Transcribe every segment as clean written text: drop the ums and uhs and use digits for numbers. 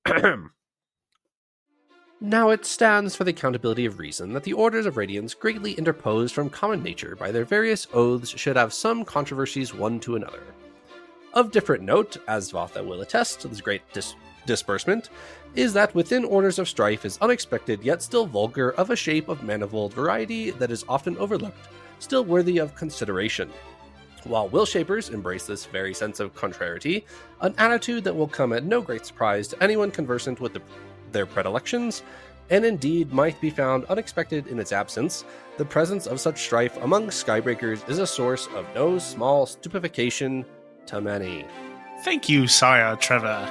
Now it stands for the accountability of reason that the orders of Radiance, greatly interposed from common nature by their various oaths, should have some controversies one to another. Of different note, as Vatha will attest to this great disbursement, is that within orders of strife is unexpected yet still vulgar, of a shape of manifold variety that is often overlooked, still worthy of consideration. While will shapers embrace this very sense of contrariety, an attitude that will come at no great surprise to anyone conversant with their predilections, and indeed might be found unexpected in its absence, the presence of such strife among skybreakers is a source of no small stupefaction to many. Thank you, Sire Trevor.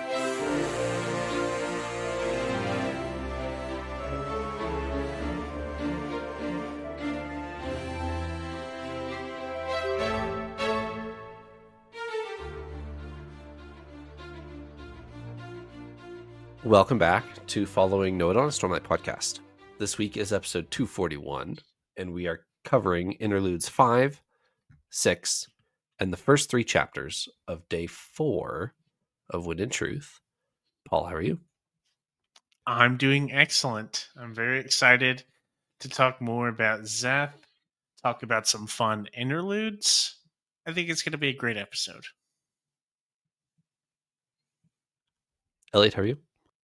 Welcome back to Following Note on a Stormlight podcast. This week is episode 241, and we are covering interludes 5, 6, and the first 3 chapters of day 4 of Wind and Truth. Paul, how are you? I'm doing excellent. I'm very excited to talk more about Szeth, talk about some fun interludes. I think it's going to be a great episode. Elliot, how are you?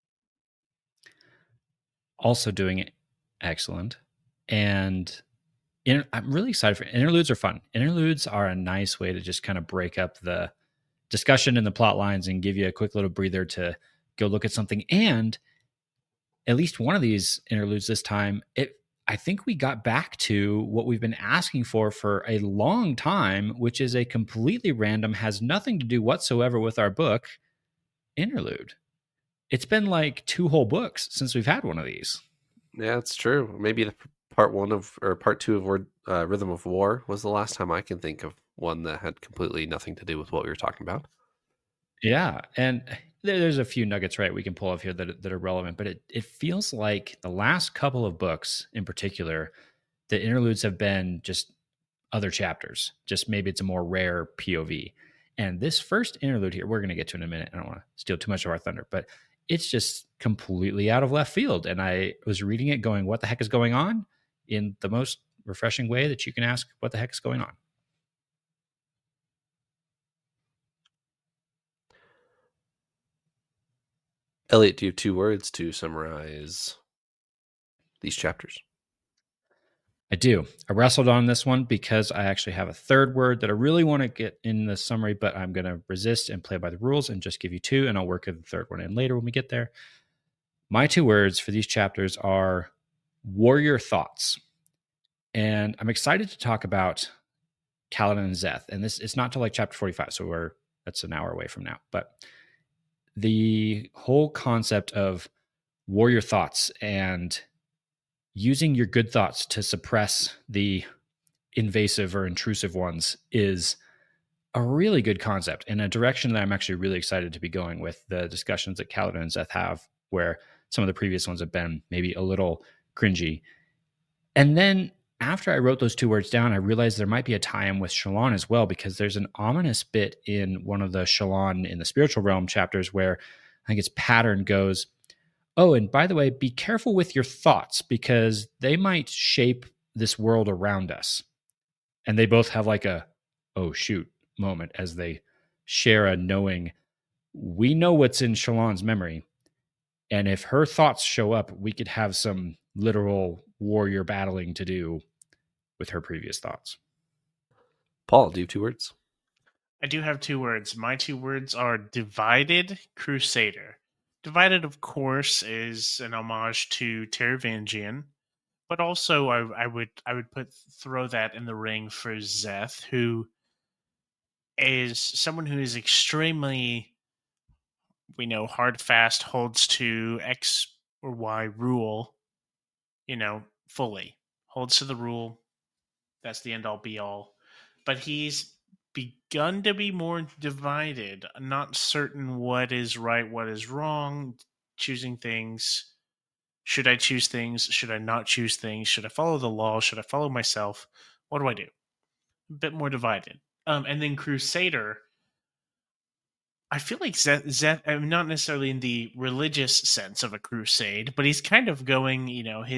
Also doing excellent. And I'm really excited for interludes. Are fun. Interludes are a nice way to just kind of break up the discussion and the plot lines and give you a quick little breather to go look at something. And at least one of these interludes this time, I think we got back to what we've been asking for a long time, which is a completely random, has nothing to do whatsoever with our book interlude. It's been like 2 whole books since we've had one of these. Yeah, it's true. Maybe the part 2 of Rhythm of War was the last time I can think of one that had completely nothing to do with what we were talking about. Yeah, and there's a few nuggets, right, we can pull off here that are relevant, but it feels like the last couple of books in particular, the interludes have been just other chapters. Just maybe it's a more rare POV. And this first interlude here, we're going to get to in a minute. I don't want to steal too much of our thunder, but it's just completely out of left field. And I was reading it going, what the heck is going on? In the most refreshing way that you can ask, what the heck is going on? Elliot, do you have 2 words to summarize these chapters? I do. I wrestled on this one because I actually have a 3rd word that I really want to get in the summary, but I'm going to resist and play by the rules and just give you 2, and I'll work the 3rd one in later when we get there. My 2 words for these chapters are warrior thoughts. And I'm excited to talk about Kaladin and Szeth. And this it's not till like chapter 45, so that's an hour away from now. But the whole concept of warrior thoughts and using your good thoughts to suppress the invasive or intrusive ones is a really good concept and a direction that I'm actually really excited to be going with the discussions that Kaladin and Szeth have, where some of the previous ones have been maybe a little cringy. And then after I wrote those 2 words down, I realized there might be a tie-in with Shallan as well, because there's an ominous bit in one of the Shallan in the spiritual realm chapters where I think its pattern goes, oh, and by the way, be careful with your thoughts because they might shape this world around us. And they both have like a, oh, shoot moment as they share a knowing, we know what's in Shallan's memory. And if her thoughts show up, we could have some literal warrior battling to do with her previous thoughts. Paul, do you have 2 words? I do have 2 words. My 2 words are divided crusader. Divided, of course, is an homage to Taravangian, but also I would throw that in the ring for Szeth, who is someone who is extremely, we know, hard fast, holds to X or Y rule, fully. Holds to the rule. That's the end all be all. But he's begun to be more divided, not certain what is right, what is wrong, choosing things. Should I choose things? Should I not choose things? Should I follow the law? Should I follow myself? What do I do? A bit more divided. And then Crusader, I feel like Zeth, not necessarily in the religious sense of a crusade, but he's kind of going,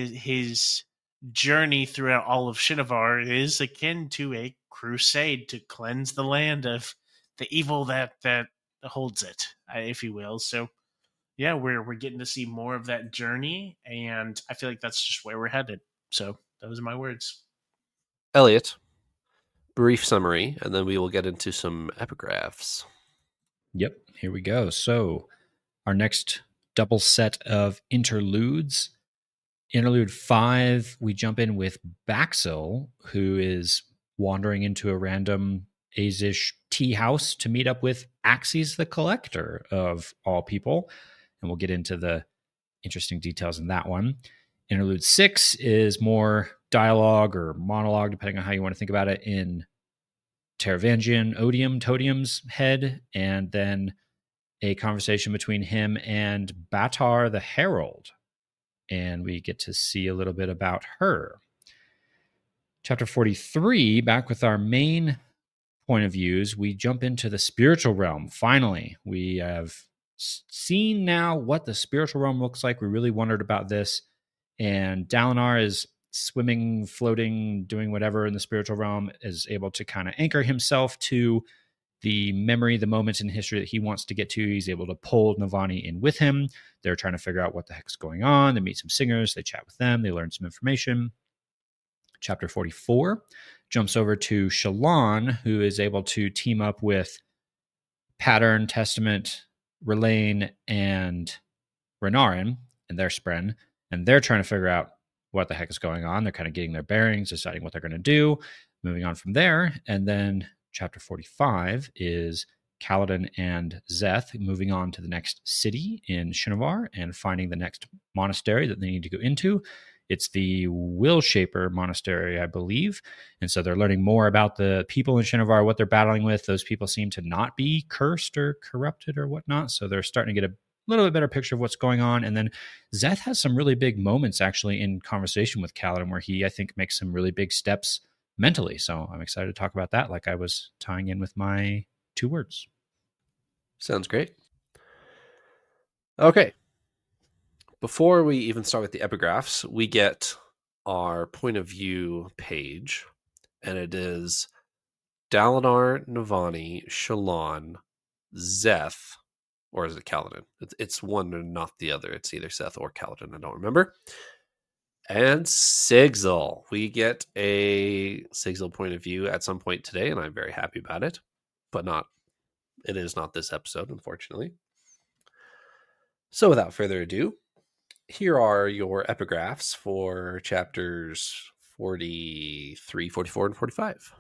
his journey throughout all of Shinovar is akin to a crusade to cleanse the land of the evil that holds it, if you will. So yeah, we're getting to see more of that journey, and I feel like that's just where we're headed. So those are my words. Elliot, brief summary, and then we will get into some epigraphs. Yep, here we go. So our next double set of interludes. Interlude 5, we jump in with Baxil, who is wandering into a random Azish tea house to meet up with Axes the Collector, of all people. And we'll get into the interesting details in that one. Interlude 6 is more dialogue or monologue, depending on how you want to think about it, in Taravangian Odium Todium's head, and then a conversation between him and Batar the Herald. And we get to see a little bit about her. Chapter 43, back with our main point of views, we jump into the spiritual realm. Finally, we have seen now what the spiritual realm looks like. We really wondered about this. And Dalinar is swimming, floating, doing whatever in the spiritual realm, is able to kind of anchor himself to the memory, the moments in history that he wants to get to. He's able to pull Navani in with him. They're trying to figure out what the heck's going on. They meet some singers. They chat with them. They learn some information. Chapter 44 jumps over to Shallan, who is able to team up with Pattern, Testament, Relaine, and Renarin and their Spren. And they're trying to figure out what the heck is going on. They're kind of getting their bearings, deciding what they're going to do, moving on from there. And then Chapter 45 is Kaladin and Szeth moving on to the next city in Shinovar and finding the next monastery that they need to go into. It's the Willshaper Monastery, I believe. And so they're learning more about the people in Shinovar, what they're battling with. Those people seem to not be cursed or corrupted or whatnot. So they're starting to get a little bit better picture of what's going on. And then Szeth has some really big moments actually in conversation with Kaladin where he, I think, makes some really big steps mentally. So I'm excited to talk about that, like I was tying in with my 2 words. Sounds great. Okay. Before we even start with the epigraphs, we get our point of view page, and it is Dalinar, Navani, Shallan, Szeth, or is it Kaladin? It's one and not the other. It's either Szeth or Kaladin. I don't remember. And Sigzil. We get a Sigzil point of view at some point today, and I'm very happy about it. But it is not this episode, unfortunately. So without further ado, here are your epigraphs for chapters 43, 44, and 45.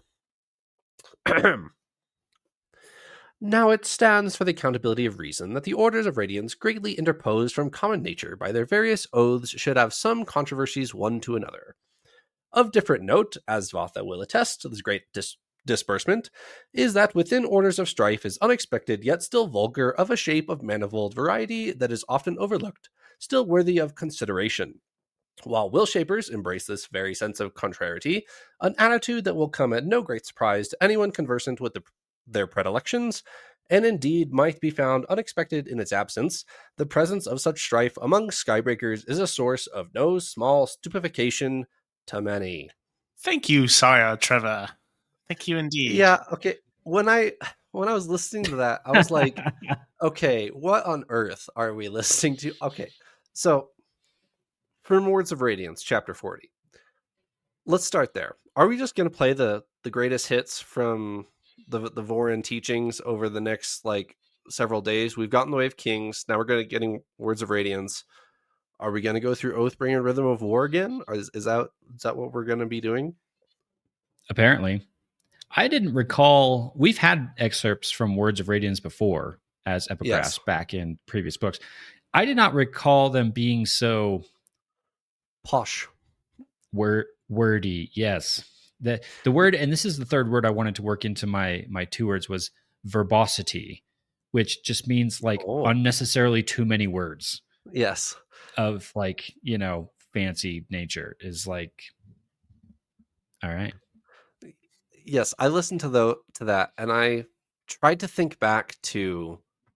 Now it stands for the accountability of reason that the orders of Radiance, greatly interposed from common nature by their various oaths, should have some controversies one to another. Of different note, as Vatha will attest to this great disbursement, is that within orders of strife is unexpected yet still vulgar, of a shape of manifold variety that is often overlooked, still worthy of consideration. While Willshapers embrace this very sense of contrariety, an attitude that will come at no great surprise to anyone conversant with their predilections, and indeed might be found unexpected in its absence, the presence of such strife among Skybreakers is a source of no small stupefaction to many. Thank you, Sire Trevor. Thank you indeed. Yeah, okay. When I was listening to that, I was like, okay, what on earth are we listening to? Okay, so from Words of Radiance, chapter 40. Let's start there. Are we just going to play the greatest hits from the Vorin teachings over the next several days? We've gotten the Way of Kings. Now we're going to getting Words of Radiance. Are we going to go through Oathbringer Rhythm of War again? Or is that what we're going to be doing? Apparently. I didn't recall. We've had excerpts from Words of Radiance before as epigraphs back in previous books. I did not recall them being so posh. Wordy. Yes. The word, and this is the third word I wanted to work into my 2 words, was verbosity, which just means unnecessarily too many words. Yes. Of fancy nature is all right. Yes, I listened to that, and I tried to think back to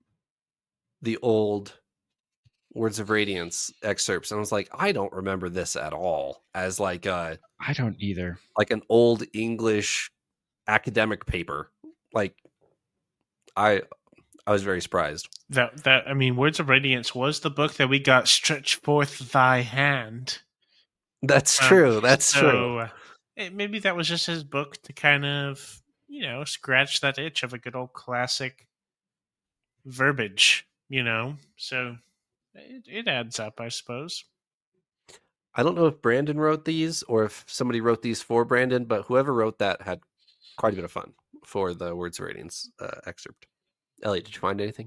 the old Words of Radiance excerpts, and I was like, I don't remember this at all as like I don't either. like an old English academic paper. Like I was very surprised. I mean, Words of Radiance was the book that we got. Stretch forth thy hand. That's true. That's true. Maybe that was just his book to kind of, scratch that itch of a good old classic verbiage, So it adds up, I suppose. I don't know if Brandon wrote these or if somebody wrote these for Brandon, but whoever wrote that had quite a bit of fun for the Words of Radiance excerpt. Elliot, did you find anything?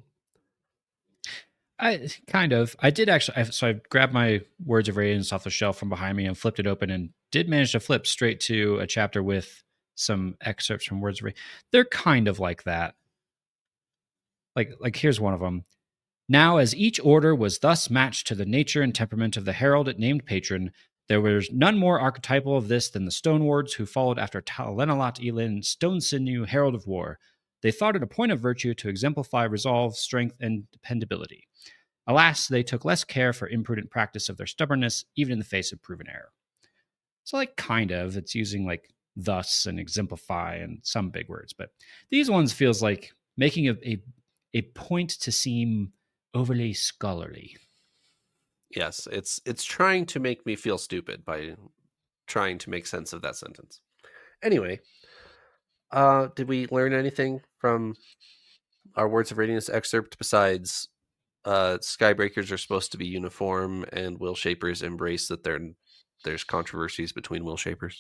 I did actually. So I grabbed my Words of Radiance off the shelf from behind me and flipped it open, and did manage to flip straight to a chapter with some excerpts from Words of Radiance. They're kind of like that. Like here's one of them. Now, as each order was thus matched to the nature and temperament of the herald it named patron, there was none more archetypal of this than the Stonewards, who followed after Talenalat Elin, Stone Sinew, Herald of War. They thought it a point of virtue to exemplify resolve, strength, and dependability. Alas, they took less care for imprudent practice of their stubbornness, even in the face of proven error. So, kind of, it's using thus and exemplify and some big words, but these ones feels like making a point to seem overly scholarly. Yes, it's trying to make me feel stupid by trying to make sense of that sentence. Anyway, did we learn anything from our Words of Radiance excerpt besides Skybreakers are supposed to be uniform and Will Shapers embrace that there's controversies between Will Shapers?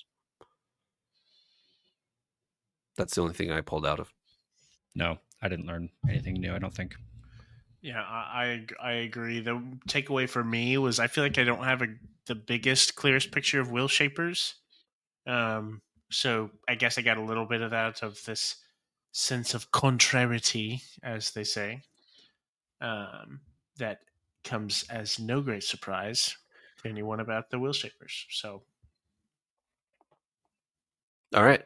That's the only thing I pulled out of. No, I didn't learn anything new, I don't think. Yeah, I agree. The takeaway for me was I feel like I don't have the biggest, clearest picture of Will Shapers. So I guess I got a little bit of that, of this sense of contrariety, as they say. That comes as no great surprise to anyone about the Will Shapers. So, all right.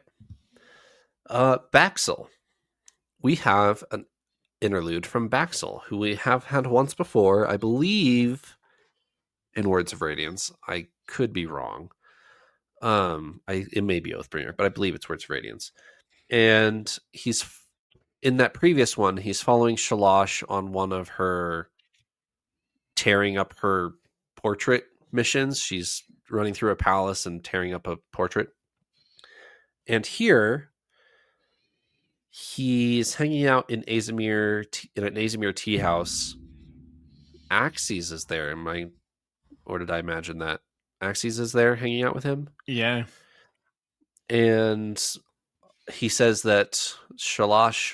Baxel. We have an interlude from Baxel, who we have had once before, I believe, in Words of Radiance. I could be wrong. It may be Oathbringer, but I believe it's Words of Radiance. And he's in that previous one, he's following Shalash on one of her tearing up her portrait missions. She's running through a palace and tearing up a portrait. And here, he's hanging out in in an Azimir tea house. Axes is there. Or did I imagine that? Axes is there hanging out with him? Yeah. And he says that Shalash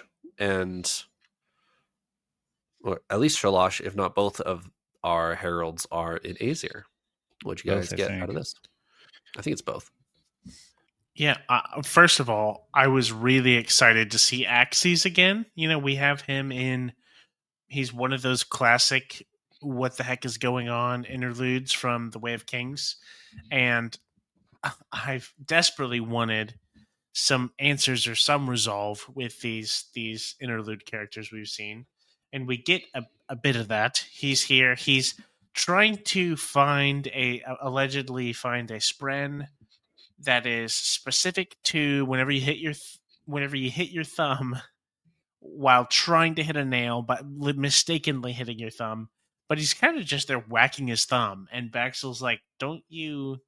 or at least Shalash, if not both of our heralds, are in Azir. What'd you guys get out of this? I think it's both. Yeah, first of all, I was really excited to see Axes again. We have him in... He's one of those classic what the heck is going on interludes from The Way of Kings. And I've desperately wanted some answers or some resolve with these interlude characters we've seen. And we get a bit of that. He's here. He's trying to allegedly find a spren that is specific to whenever you hit your thumb while trying to hit a nail, but mistakenly hitting your thumb. But he's kind of just there whacking his thumb, and Baxel's like, "Don't you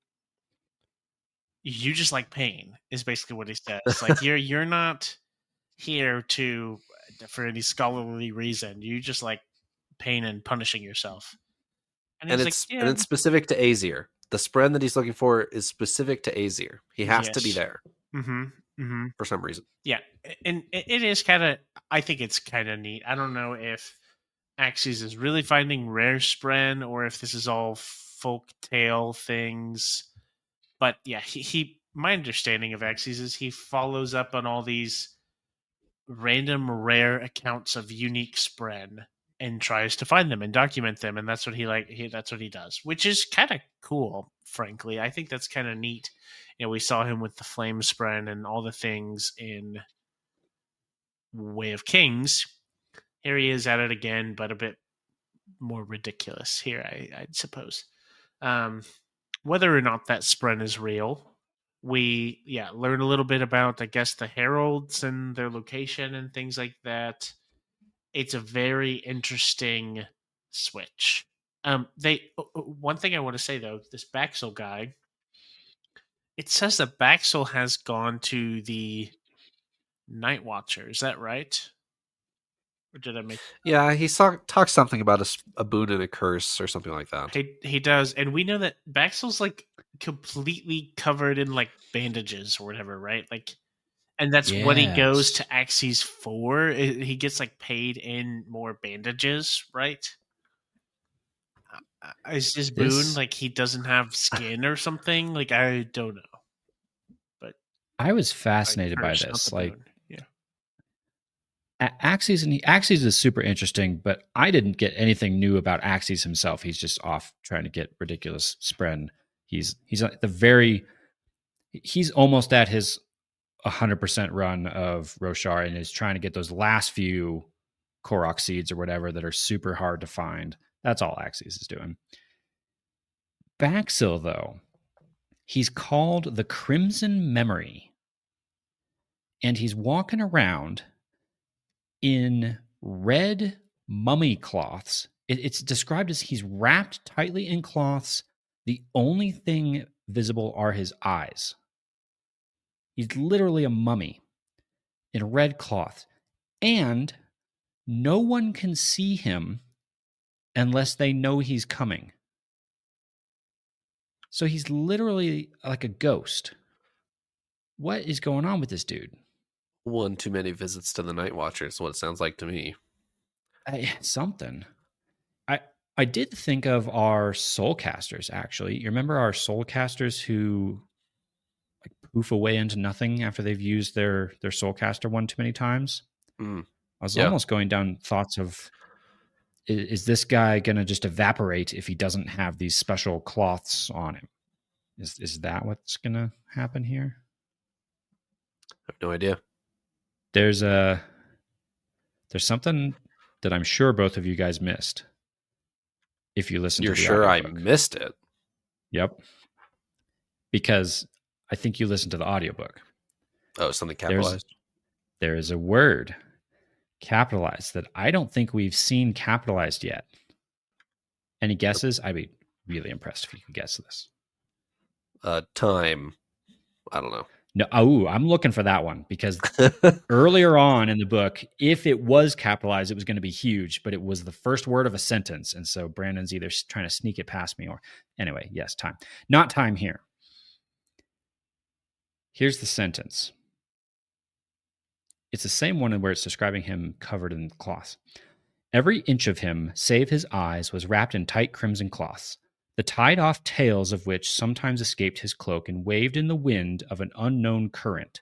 just like pain?" Is basically what he says. Like you're not here for any scholarly reason. You just like pain and punishing yourself. And it's specific to Azir. The spren that he's looking for is specific to Azir. He has to be there. Mm-hmm. Mm-hmm. For some reason. Yeah, and it is kind of... I think it's kind of neat. I don't know if Axes is really finding rare spren or if this is all folk tale things. But yeah, he my understanding of Axes is he follows up on all these random rare accounts of unique spren and tries to find them and document them, and that's what that's what he does, which is kind of cool, frankly. I think that's kind of neat. We saw him with the flame spren and all the things in Way of Kings. Here he is at it again, but a bit more ridiculous here, I'd suppose. Whether or not that spren is real, we learn a little bit about, I guess, the heralds and their location and things like that. It's a very interesting switch. One thing I want to say though, this Baxel guy, it says that Baxel has gone to the Night Watcher. Is that right? Or did I make? Yeah, he talks something about a boon and a curse or something like that. He does, and we know that Baxel's like completely covered in like bandages or whatever, right? Like, and that's what he goes to Axes for. He gets like paid in more bandages, right? Is this boon like he doesn't have skin or something? Like, I don't know. But I was fascinated by this. Like, boon. Axes is super interesting, but I didn't get anything new about Axes himself. He's just off trying to get ridiculous spren. He's at he's almost at his 100% run of Roshar and is trying to get those last few Korok seeds or whatever that are super hard to find. That's all Axes is doing. Baxil, though, he's called the Crimson Memory, and he's walking around in red mummy cloths. It's described as he's wrapped tightly in cloths. The only thing visible are his eyes. He's literally a mummy in a red cloth. And no one can see him unless they know he's coming. So he's literally like a ghost. What is going on with this dude? One too many visits to the Night Watcher is what it sounds like to me. Something. I did think of our soulcasters, actually. You remember our soulcasters who like poof away into nothing after they've used their soulcaster one too many times? I was almost going down thoughts of, is this guy going to just evaporate if he doesn't have these special cloths on him? Is that what's going to happen here? I have no idea. There's something that I'm sure both of you guys missed. If you listen to the audiobook. You're sure I missed it? Yep. Because I think you listened to the audiobook. Oh, something capitalized? There is a word capitalized that I don't think we've seen capitalized yet. Any guesses? I'd be really impressed if you could guess this. Time. I don't know. No, I'm looking for that one because earlier on in the book, if it was capitalized, it was going to be huge, but it was the first word of a sentence. And so Brandon's either trying to sneak it past me or anyway, yes, time. Not time here. Here's the sentence. It's the same one where it's describing him covered in cloth. Every inch of him, save his eyes, was wrapped in tight crimson cloths, the tied-off tails of which sometimes escaped his cloak and waved in the wind of an unknown current.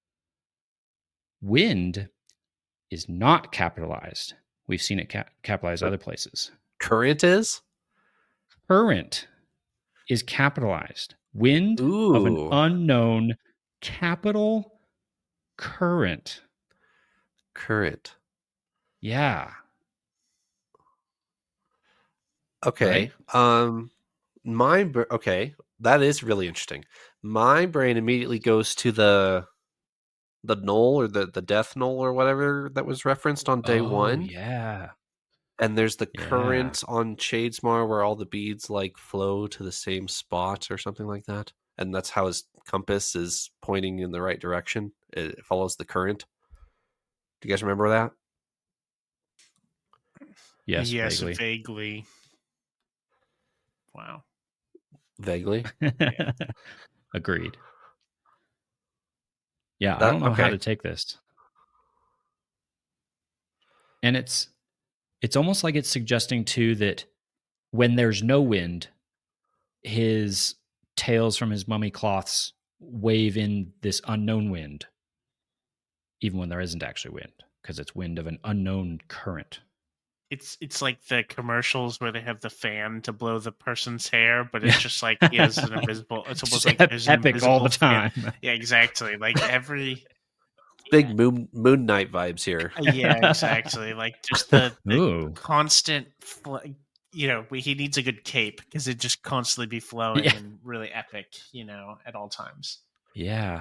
Wind is not capitalized. We've seen it capitalized other places. Current is? Current is capitalized. Wind of an unknown capital current. Current. Yeah. Okay. Right? Okay, that is really interesting. My brain immediately goes to the knoll or the death knoll or whatever that was referenced on day one. Yeah. And there's the current on Shadesmar where all the beads like flow to the same spot or something like that. And that's how his compass is pointing in the right direction. It follows the current. Do you guys remember that? Yes, vaguely. Wow. Vaguely? Yeah. Agreed. Yeah, I don't know how to take this. And it's almost like it's suggesting too that when there's no wind, his tails from his mummy cloths wave in this unknown wind, even when there isn't actually wind, because it's wind of an unknown current. It's like the commercials where they have the fan to blow the person's hair, but it's just like he has an invisible. It's almost like there's epic all the time. Fan. Yeah, exactly. Like every big Moon Knight vibes here. Yeah, exactly. Like just the Ooh. constant, he needs a good cape because it just constantly be flowing Yeah. and really epic, at all times. Yeah.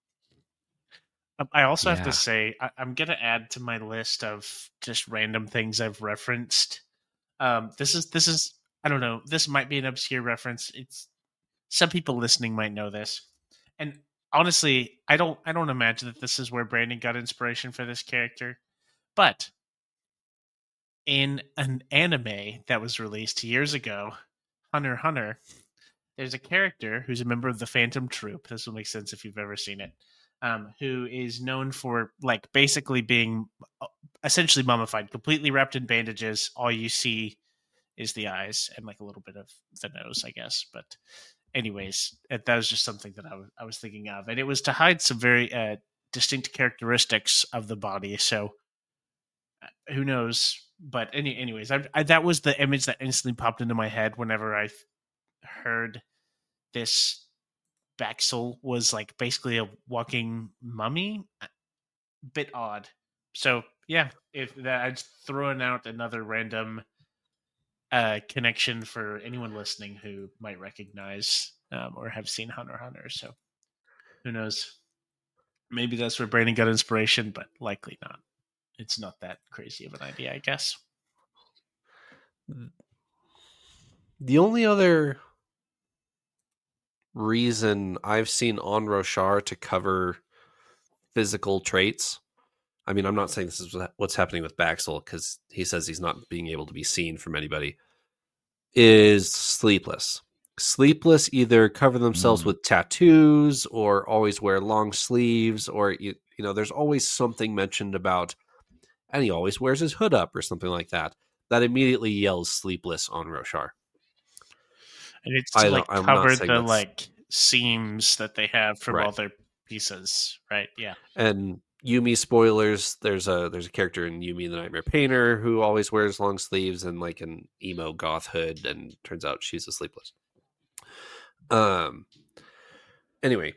I also have to Yeah. say, I'm going to add to my list of just random things I've referenced. This is, I don't know, this might be an obscure reference. It's some people listening might know this. And honestly, I don't imagine that this is where Brandon got inspiration for this character. But in an anime that was released years ago, Hunter x Hunter, there's a character who's a member of the Phantom Troop. This will make sense if you've ever seen it. Who is known for like basically being essentially mummified, completely wrapped in bandages. All you see is the eyes and like a little bit of the nose, I guess. But anyways, that was just something that I was thinking of, and it was to hide some very distinct characteristics of the body. So who knows? But anyways, that was the image that instantly popped into my head whenever I heard this. Baxel was like basically a walking mummy. Bit odd. So yeah, if that I'm just throwing out another random connection for anyone listening who might recognize or have seen Hunter x Hunter. So who knows? Maybe that's where Brandon got inspiration, but likely not. It's not that crazy of an idea, I guess. The only other reason I've seen on Roshar to cover physical traits, I mean, I'm not saying this is what's happening with Baxel because he says he's not being able to be seen from anybody, is Sleepless. Sleepless either cover themselves with tattoos or always wear long sleeves, or you know, there's always something mentioned about, and he always wears his hood up or something like that. That immediately yells Sleepless on Roshar. And it's to like I'm cover not saying the that's like seams that they have from right. all their pieces, right? Yeah. And Yumi spoilers, there's a character in Yumi the Nightmare Painter who always wears long sleeves and like an emo goth hood, and turns out she's a Sleepless. Anyway.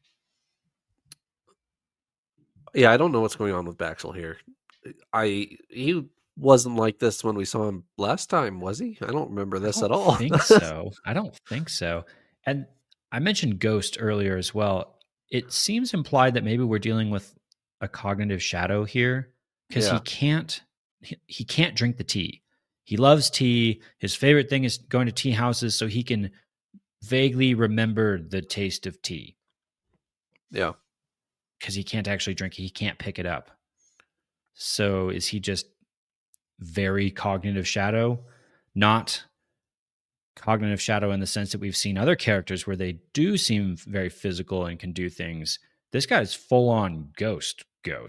Yeah, I don't know what's going on with Baxel here. He wasn't like this when we saw him last time, was he? I don't remember this at all. I don't think so. And I mentioned Ghost earlier as well. It seems implied that maybe we're dealing with a cognitive shadow here because Yeah. he can't drink the tea. He loves tea. His favorite thing is going to tea houses so he can vaguely remember the taste of tea. Yeah. Because he can't actually drink it. He can't pick it up. So is he just very cognitive shadow? Not cognitive shadow in the sense that we've seen other characters where they do seem very physical and can do things. This guy's full on ghost.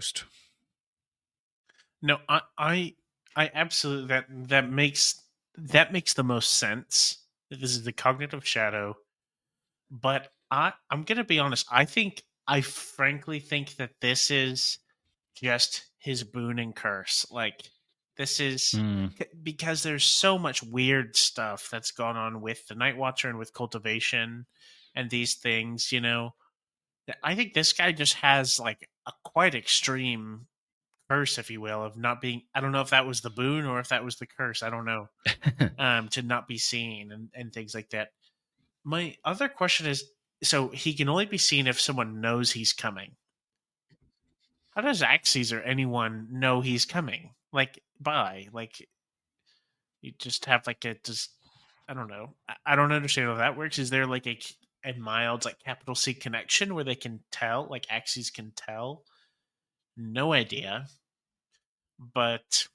No, I absolutely that makes the most sense. This is the cognitive shadow, but I'm gonna be honest. I frankly think that this is just his boon and curse. Like this is because there's so much weird stuff that's gone on with the Night Watcher and with cultivation and these things. I think this guy just has like a quite extreme curse, if you will, of not being. I don't know if that was the boon or if that was the curse. I don't know. To not be seen and things like that. My other question is, so he can only be seen if someone knows he's coming. How does Axes or anyone know he's coming? Like, like, you just have like I don't know. I don't understand how that works. Is there like a mild like capital C connection where they can tell, like Axes can tell? No idea. But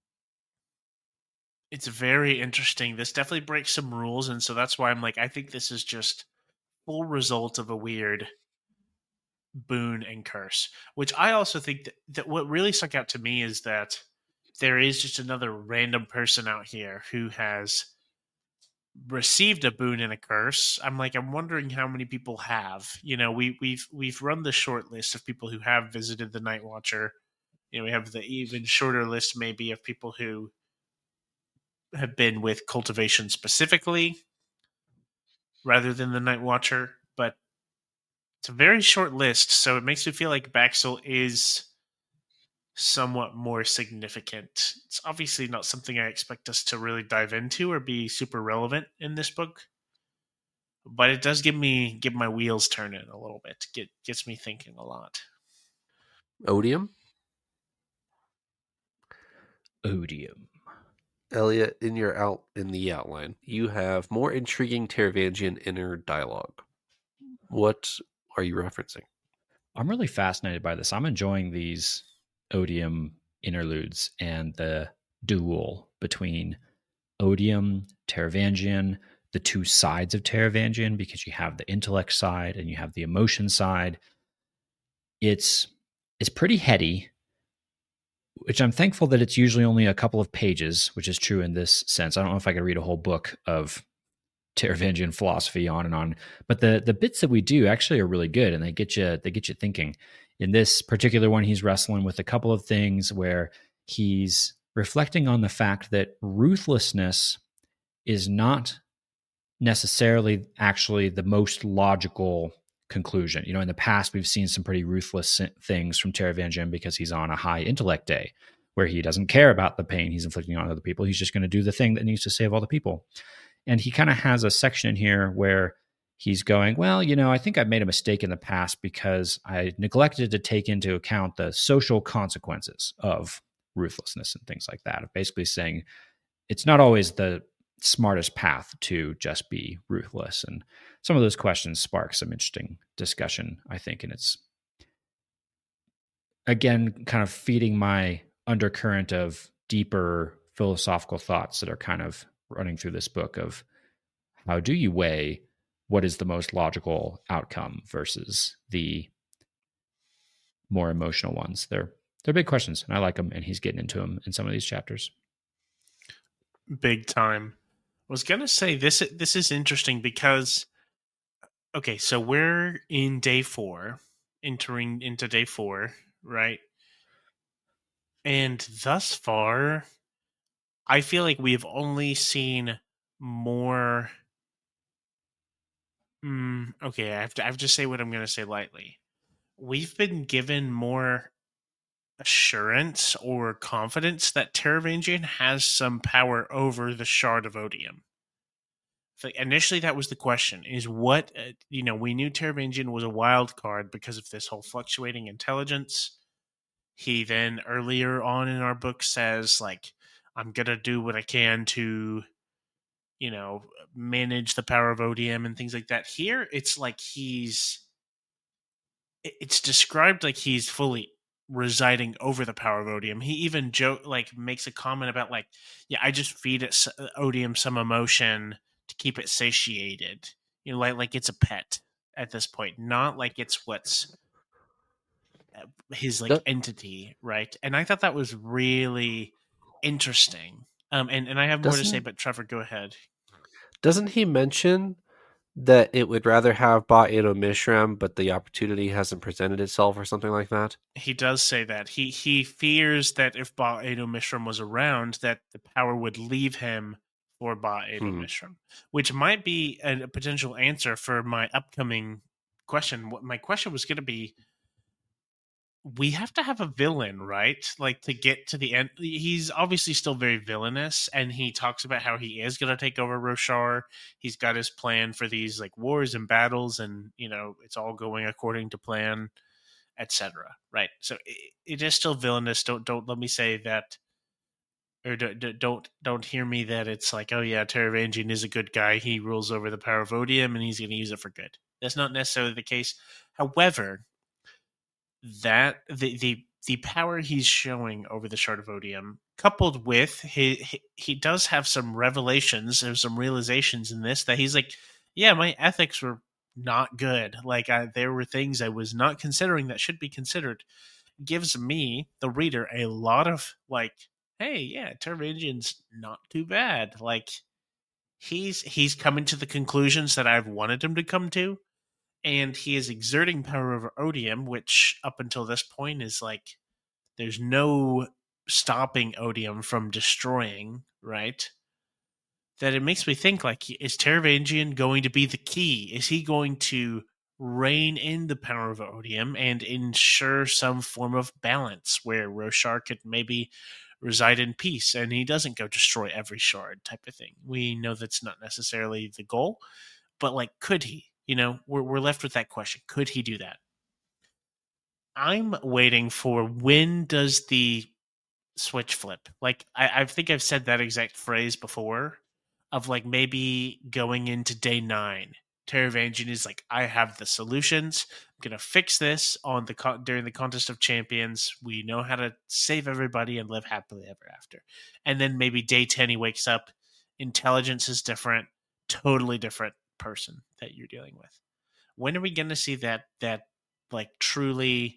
it's very interesting. This definitely breaks some rules, and so that's why I'm like, I think this is just full result of a weird boon and curse. Which I also think that what really stuck out to me is that there is just another random person out here who has received a boon and a curse. I'm wondering how many people have. We've run the short list of people who have visited the Night Watcher. We have the even shorter list maybe of people who have been with cultivation specifically rather than the Night Watcher. But It's a very short list, so it makes me feel like Baxel is somewhat more significant. It's obviously not something I expect us to really dive into or be super relevant in this book, but it does give my wheels turning a little bit. Gets me thinking a lot. Odium? Odium. Elliot, in the outline, you have more intriguing Teravangian inner dialogue. What are you referencing? I'm really fascinated by this. I'm enjoying these Odium interludes and the duel between Odium, Teravangian, the two sides of Teravangian, because you have the intellect side and you have the emotion side. It's pretty heady, which I'm thankful that it's usually only a couple of pages, which is true in this sense. I don't know if I could read a whole book of Teravangian philosophy on and on, but the bits that we do actually are really good, and they get you thinking. In this particular one, he's wrestling with a couple of things where he's reflecting on the fact that ruthlessness is not necessarily actually the most logical conclusion. In the past, we've seen some pretty ruthless things from Teravangian because he's on a high intellect day where he doesn't care about the pain he's inflicting on other people. He's just going to do the thing that needs to save all the people. And he kind of has a section in here where he's going, well, I think I've made a mistake in the past because I neglected to take into account the social consequences of ruthlessness and things like that. Basically saying it's not always the smartest path to just be ruthless. And some of those questions spark some interesting discussion, I think. And it's, again, kind of feeding my undercurrent of deeper philosophical thoughts that are kind of running through this book of how do you weigh what is the most logical outcome versus the more emotional ones. They're big questions, and I like them, and he's getting into them in some of these chapters. Big time. I was gonna say this is interesting because okay, so we're in day 4, entering into day 4, right? And thus far, I feel like we've only seen more. Okay, I have to say what I'm going to say lightly. We've been given more assurance or confidence that Teravangian has some power over the Shard of Odium. So initially, that was the question: is what we knew Teravangian was a wild card because of this whole fluctuating intelligence. He then earlier on in our book says, like, I'm gonna do what I can to, manage the power of Odium and things like that. Here, it's like it's described like he's fully residing over the power of Odium. He even makes a comment about like, yeah, I just feed it Odium some emotion to keep it satiated. Like it's a pet at this point, not like it's what's his entity, right? And I thought that was really interesting. And I have more to say, but Trevor, go ahead. Doesn't he mention that it would rather have Ba-Ado Mishram, but the opportunity hasn't presented itself or something like that? He does say that. He fears that if Ba-Ado Mishram was around, that the power would leave him for Ba-Ado Mishram, which might be a potential answer for my upcoming question. What my question was going to be, we have to have a villain, right? Like to get to the end. He's obviously still very villainous, and he talks about how he is going to take over Roshar. He's got his plan for these like wars and battles, and it's all going according to plan, etc. Right? So it is still villainous. Don't let me say that, or don't hear me that it's like, oh yeah, Teravangian is a good guy. He rules over the power of Odium, and he's going to use it for good. That's not necessarily the case. However, that the power he's showing over the Shard of Odium, coupled with he does have some revelations and some realizations in this that he's like, yeah, my ethics were not good. Like there were things I was not considering that should be considered. Gives me, the reader, a lot of like, hey, yeah, Teravangian's not too bad. Like he's coming to the conclusions that I've wanted him to come to. And he is exerting power over Odium, which up until this point is like, there's no stopping Odium from destroying, right? That it makes me think, like, is Teravangian going to be the key? Is he going to rein in the power of Odium and ensure some form of balance where Roshar could maybe reside in peace and he doesn't go destroy every shard type of thing. We know that's not necessarily the goal, but like, could he? We're left with that question. Could he do that? I'm waiting for when does the switch flip? Like, I think I've said that exact phrase before of like maybe going into day 9. Taravangian is like, I have the solutions. I'm going to fix this during the Contest of Champions. We know how to save everybody and live happily ever after. And then maybe day 10 he wakes up. Intelligence is different. Totally different person that you're dealing with. When are we going to see that like truly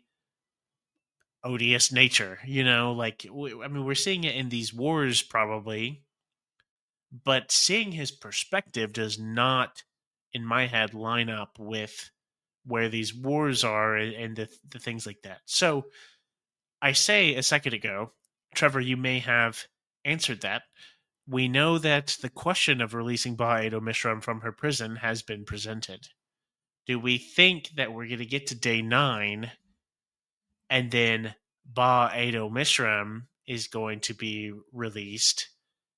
odious nature? We're seeing it in these wars probably, but seeing his perspective does not, in my head, line up with where these wars are and the things like that. So I say a second ago, Trevor, you may have answered that. We know that the question of releasing Ba-Edo Mishram from her prison has been presented. Do we think that we're going to get to day 9 and then Ba-Edo Mishram is going to be released?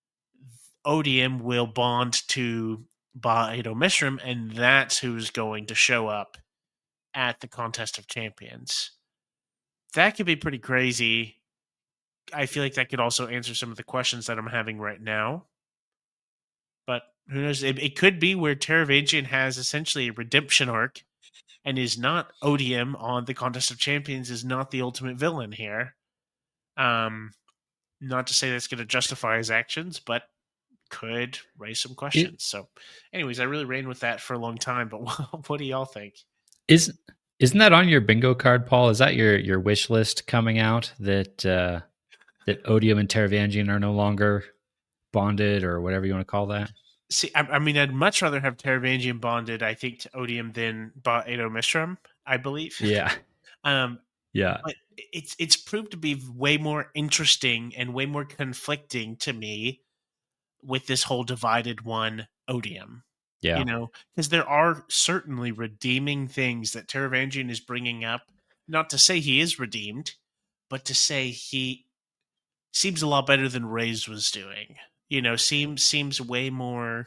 Odium will bond to Ba-Edo Mishram, and that's who's going to show up at the Contest of Champions. That could be pretty crazy. I feel like that could also answer some of the questions that I'm having right now. But who knows? It could be where Taravangian has essentially a redemption arc and is not Odium on the Contest of Champions, is not the ultimate villain here. Not to say that's going to justify his actions, but could raise some questions. So anyways, I really ran with that for a long time, but what do y'all think? Isn't that on your bingo card, Paul? Is that your wish list coming out that Odium and Taravangian are no longer bonded or whatever you want to call that? See, I mean, I'd much rather have Taravangian bonded, I think, to Odium than Ba-Edo Mishram, I believe. Yeah. Yeah. But it's proved to be way more interesting and way more conflicting to me with this whole divided one Odium. Yeah. Because there are certainly redeeming things that Taravangian is bringing up. Not to say he is redeemed, but to say he seems a lot better than Reyes was doing. Seems way more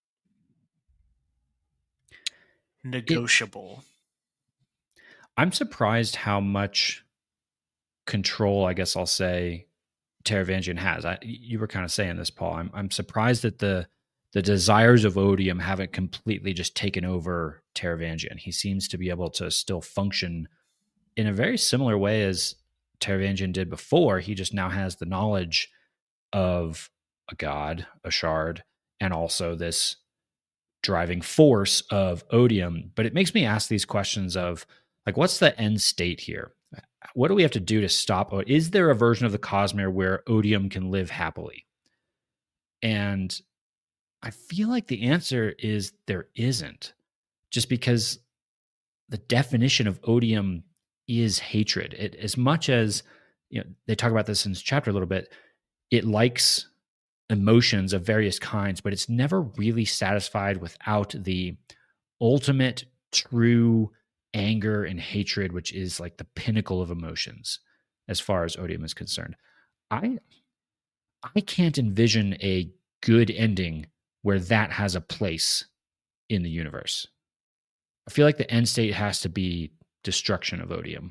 negotiable. I'm surprised how much control, I guess I'll say, Taravangian has. You were kind of saying this, Paul. I'm surprised that the desires of Odium haven't completely just taken over Taravangian. He seems to be able to still function in a very similar way as Taravangian did before. He just now has the knowledge of a god, a shard, and also this driving force of Odium. But it makes me ask these questions of, like, what's the end state here? What do we have to do to stop? Is there a version of the Cosmere where Odium can live happily? And I feel like the answer is there isn't, just because the definition of Odium is hatred. As much as, they talk about this in this chapter a little bit, it likes emotions of various kinds, but it's never really satisfied without the ultimate true anger and hatred, which is like the pinnacle of emotions as far as Odium is concerned. I can't envision a good ending where that has a place in the universe. I feel like the end state has to be destruction of Odium.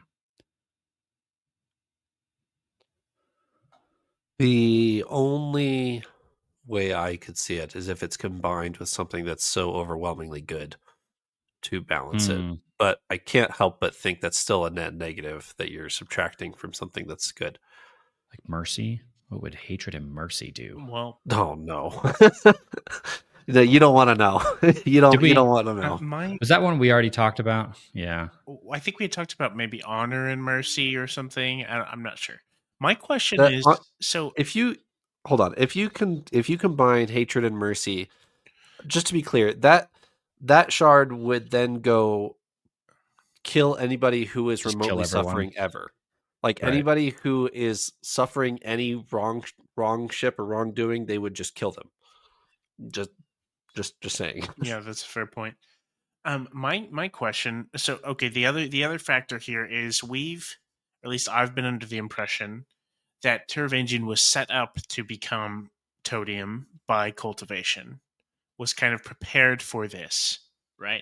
The only way I could see it is if it's combined with something that's so overwhelmingly good to balance it. But I can't help but think that's still a net negative that you're subtracting from something that's good. Like mercy? What would hatred and mercy do? Well, oh no. You don't want to know. You don't want to know. Was that one we already talked about? Yeah. I think we had talked about maybe honor and mercy or something. I'm not sure. My question is, so if you combine hatred and mercy, just to be clear, that shard would then go kill anybody who is remotely suffering ever. Like right. Anybody who is suffering any wrongship or wrongdoing, they would just kill them. Just saying. Yeah, that's a fair point. My question. So, okay, the other factor here is at least I've been under the impression that Teravangian was set up to become Toadium by cultivation, was kind of prepared for this, right?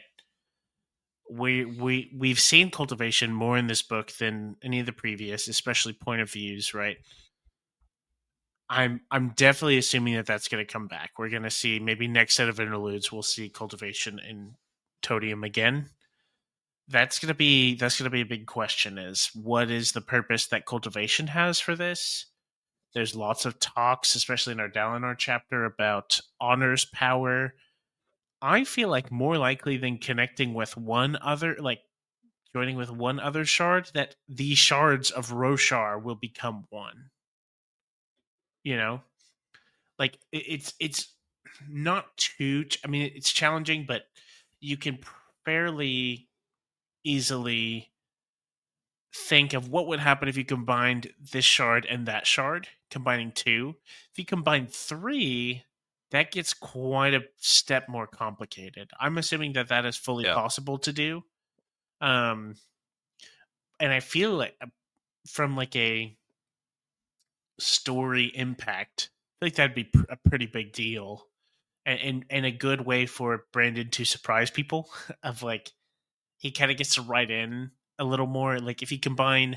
We've seen cultivation more in this book than any of the previous, especially point of views, right? I'm definitely assuming that that's going to come back. We're going to see maybe next set of interludes we'll see cultivation in Toadium again. That's going to be a big question, is what is the purpose that cultivation has for this? There's lots of talks, especially in our Dalinar chapter, about Honor's power. I feel like more likely than connecting with one other, like joining with one other shard, that the shards of Roshar will become one. You know, like it's not too. I mean, it's challenging, but you can fairly easily think of what would happen if you combined this shard and that shard, combining two. If you combine three, that gets quite a step more complicated. I'm assuming that that is fully possible to do. And I feel like from like a story impact, I feel like that'd be a pretty big deal. And a good way for Brandon to surprise people of like, he kind of gets to write in a little more. Like if you combine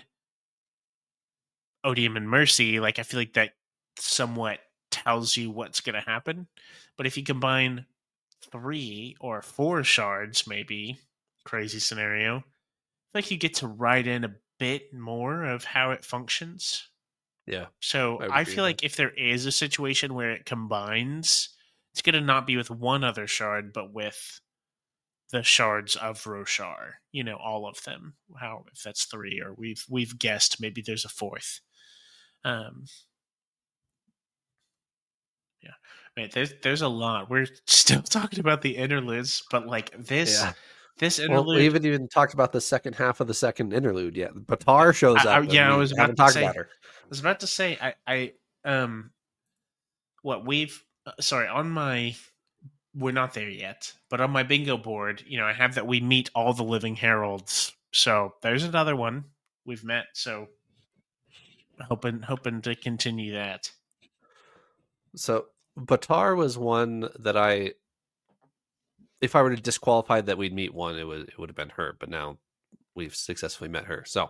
Odium and Mercy, like I feel like that somewhat tells you what's going to happen. But if you combine 3 or 4 shards, maybe crazy scenario, I feel like you get to write in a bit more of how it functions. Yeah. So I feel like if there is a situation where it combines, it's going to not be with one other shard, but with the shards of Roshar, all of them. How, if that's 3, or we've guessed maybe there's a 4th. Yeah, man, there's a lot. We're still talking about the interludes, but like this interlude. Well, we haven't even talked about the second half of the second interlude yet. Batar shows up. I was about to say. About her. I was about to say. On my. We're not there yet, but on my bingo board, I have that we meet all the living heralds. So there's another one we've met. So hoping to continue that. So Batar was one that if I were to disqualify that we'd meet one, it would have been her. But now we've successfully met her. So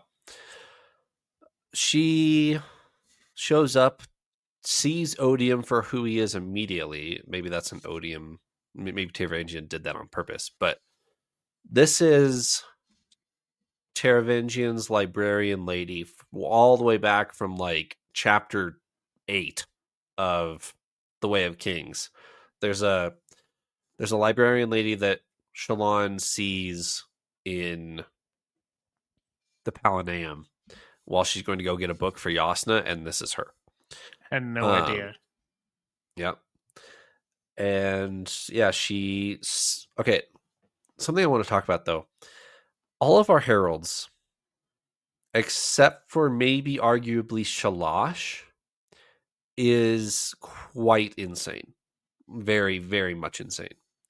she shows up, sees Odium for who he is immediately. Maybe that's an Odium. Maybe Teravangian did that on purpose, but this is Teravangian's librarian lady all the way back from like chapter 8 of The Way of Kings. There's a librarian lady that Shallan sees in the Palanaeum while she's going to go get a book for Jasnah, and this is her. I had no idea. Yep. And yeah, okay. Something I want to talk about though. All of our heralds, except for maybe arguably Shalash, is quite insane. Very, very much insane.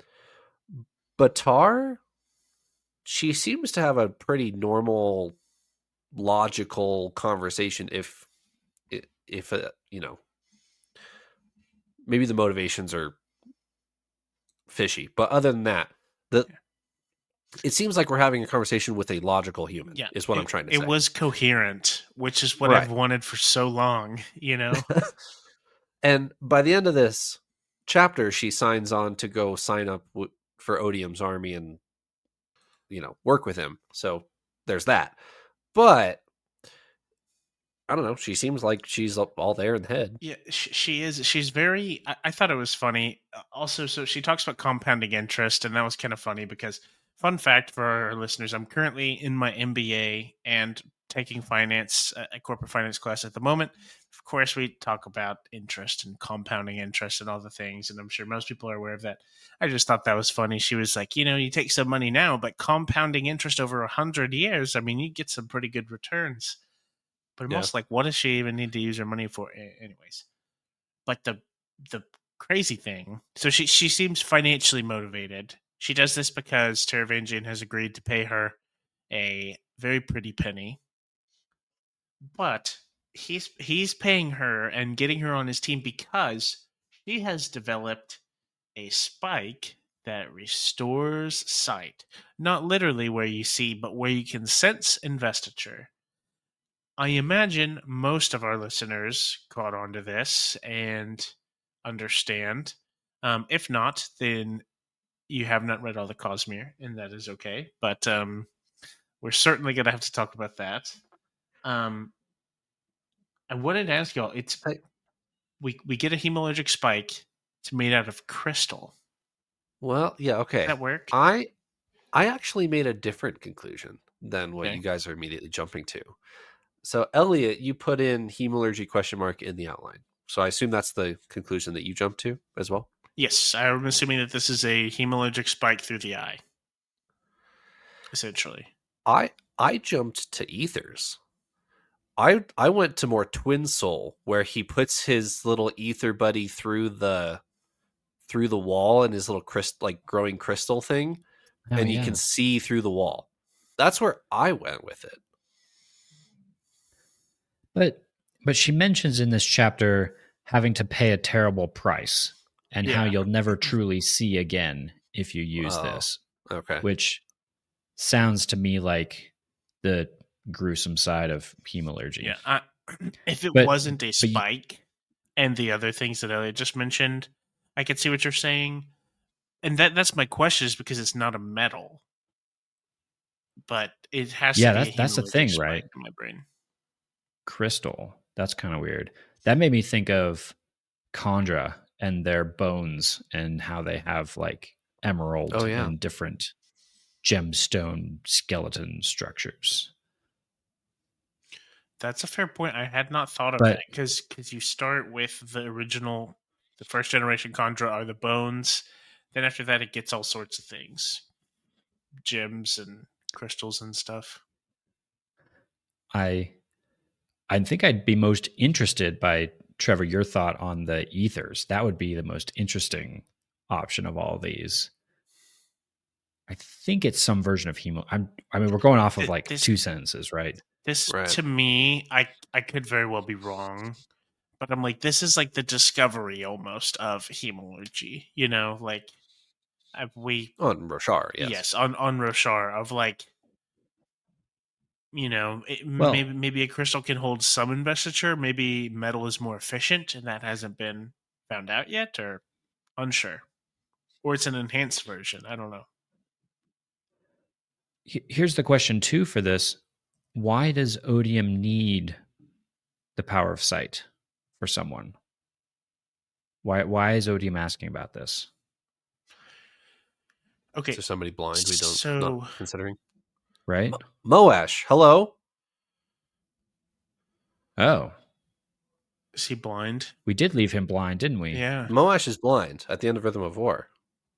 Batar, she seems to have a pretty normal, logical conversation if maybe the motivations are fishy, but other than that, it seems like we're having a conversation with a logical human. Yeah, is what I'm trying to say. It was coherent, which is what I've wanted for so long. And by the end of this chapter, she signs on to go sign up for Odium's army and work with him. So there's that. But I don't know. She seems like she's all there in the head. Yeah, she is. She's very. I thought it was funny. Also, so she talks about compounding interest, and that was kind of funny because, fun fact for our listeners, I'm currently in my MBA and taking finance, a corporate finance class at the moment. Of course, we talk about interest and compounding interest and all the things, and I'm sure most people are aware of that. I just thought that was funny. She was like, you take some money now, but compounding interest over 100 years, I mean, you get some pretty good returns. But I'm also like, what does she even need to use her money for? Anyways, but the crazy thing, so she seems financially motivated, She does this because Taravangian has agreed to pay her a very pretty penny, but he's paying her and getting her on his team because she has developed a spike that restores sight. Not literally where you see, but where you can sense investiture. I imagine most of our listeners caught on to this and understand. If not, then you have not read all the Cosmere, and that is okay. But we're certainly going to have to talk about that. I wanted to ask y'all. We get a hemalurgic spike. It's made out of crystal. Well, yeah, okay. Does that work? I actually made a different conclusion than what Okay. you guys are immediately jumping to. So, Elliot, you put in hemalurgy ? In the outline. So I assume that's the conclusion that you jumped to as well? Yes, I'm assuming that this is a hemalurgic spike through the eye. Essentially. I jumped to ethers. I went to more Twin Soul, where he puts his little ether buddy through the wall and his little growing crystal thing, and you can see through the wall. That's where I went with it. But she mentions in this chapter having to pay a terrible price and how you'll never truly see again if you use this. Okay. Which sounds to me like the gruesome side of hemalurgy. Yeah. If it wasn't a spike and the other things that Elliot just mentioned, I could see what you're saying. And that's my question, is because it's not a metal. But it has to be that's the thing, right? In my brain. Crystal. That's kind of weird. That made me think of Kandra and their bones and how they have like emerald and different gemstone skeleton structures. That's a fair point. I had not thought of that because you start with the first generation Kandra are the bones. Then after that, it gets all sorts of things, gems and crystals and stuff. I think I'd be most interested by, Trevor, your thought on the ethers. That would be the most interesting option of all these. I think it's some version of hemo. I mean, we're going off of like two sentences, right? This, to me, I could very well be wrong, but I'm like, this is like the discovery almost of hemalurgy, you know, like on Roshar, yes. Yes, on Roshar, of like, you know, maybe a crystal can hold some investiture, maybe metal is more efficient, and that hasn't been found out yet, or unsure. Or it's an enhanced version, I don't know. Here's the question, too, for this. Why does Odium need the power of sight for someone? Why is Odium asking about this? Okay. So somebody blind we don't not considering? Right? Moash, hello? Oh. Is he blind? We did leave him blind, didn't we? Yeah. Moash is blind at the end of Rhythm of War.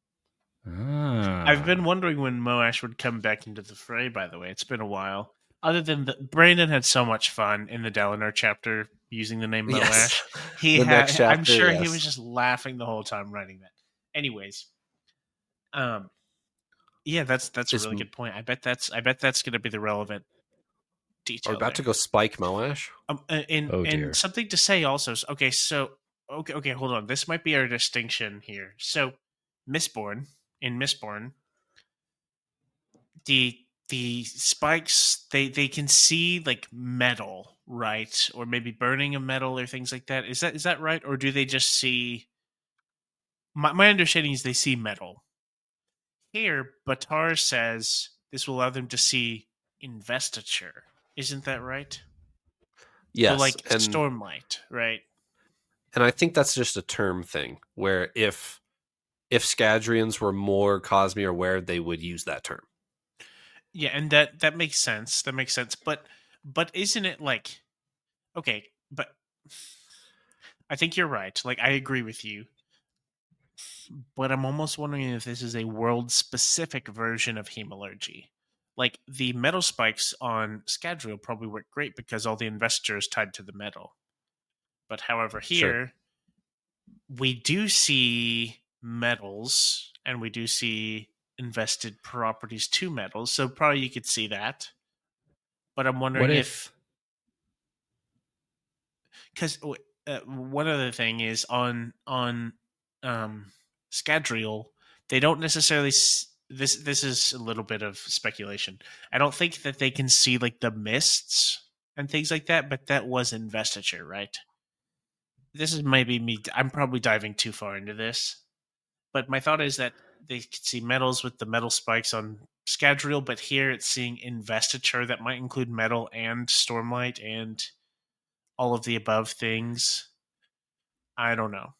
I've been wondering when Moash would come back into the fray, by the way. It's been a while. Other than Brandon had so much fun in the Dalinar chapter using the name Moash. Yes. I'm sure he was just laughing the whole time writing that. Anyways. Yeah, that's a really good point. I bet that's going to be the relevant detail. Are we about to go spike Moash? And something to say also. Okay, hold on. This might be our distinction here. So, in Mistborn, the spikes they can see like metal, right? Or maybe burning of metal or things like that. Is that right? Or do they just see? My understanding is they see metal. Here, Baatar says this will allow them to see investiture. Isn't that right? Yes. So like Stormlight, right? And I think that's just a term thing, where if Scadrians were more Cosmere aware, they would use that term. Yeah, and that makes sense. That makes sense. But isn't it like, okay, but I think you're right. Like, I agree with you. But I'm almost wondering if this is a world-specific version of hemalurgy. Like, the metal spikes on Scadrial probably work great because all the investiture is tied to the metal. But however, here, we do see metals, and we do see invested properties to metals, so probably you could see that. But I'm wondering What if, because one other thing is on Scadrial, they don't necessarily this is a little bit of speculation. I don't think that they can see like the mists and things like that, but that was investiture, right? This is maybe me. I'm probably diving too far into this, but my thought is that they could see metals with the metal spikes on Scadrial, but here it's seeing investiture that might include metal and Stormlight and all of the above things. I don't know.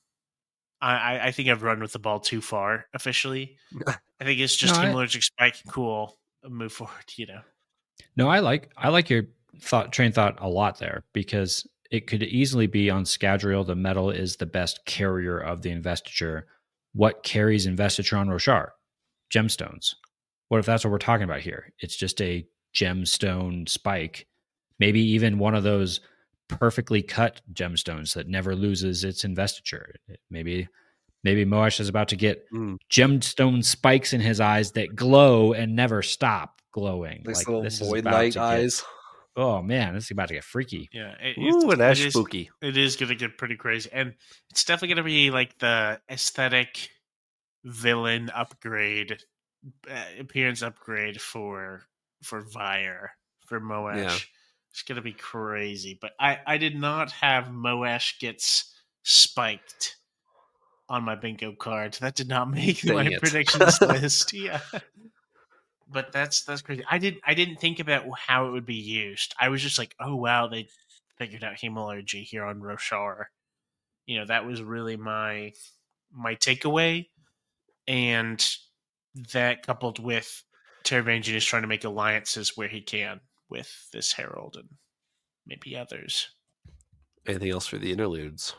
I think I've run with the ball too far officially. I think it's just Hemalurgic Spike. Cool. Move forward, No, I like your train thought a lot there, because it could easily be on Scadrial, the metal is the best carrier of the investiture. What carries investiture on Roshar? Gemstones. What if that's what we're talking about here? It's just a gemstone spike. Maybe even one of those perfectly cut gemstones that never loses its investiture. Maybe Moash is about to get gemstone spikes in his eyes that glow and never stop glowing. Like like little this void is about light to eyes. Oh man, this is about to get freaky. Yeah, spooky. It is going to get pretty crazy, and it's definitely going to be like the aesthetic villain upgrade, appearance upgrade for Vyre, for Moash. Yeah. It's going to be crazy, but I did not have Moash gets spiked on my bingo card. That did not make my predictions list. Yeah. But that's crazy. I didn't think about how it would be used. I was just like, oh wow, they figured out Hemalurgy here on Roshar. That was really my takeaway. And that coupled with Taravangian is trying to make alliances where he can with this Herald and maybe others. Anything else for the interludes?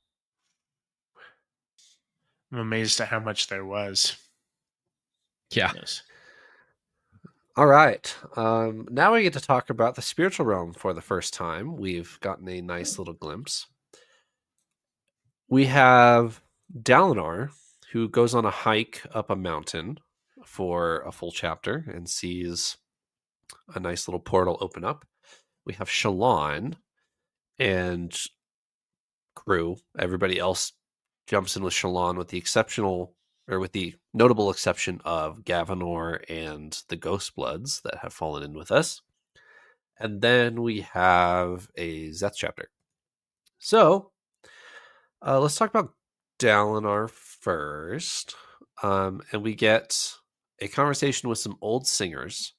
I'm amazed at how much there was. Yeah. Yes. All right. Now we get to talk about the spiritual realm for the first time. We've gotten a nice little glimpse. We have Dalinar, who goes on a hike up a mountain for a full chapter and sees a nice little portal open up. We have Shallan and crew. Everybody else jumps in with Shallan with the notable exception of Gavinor and the Ghostbloods that have fallen in with us. And then we have a Szeth chapter. So let's talk about Dalinar first. And we get a conversation with some old singers.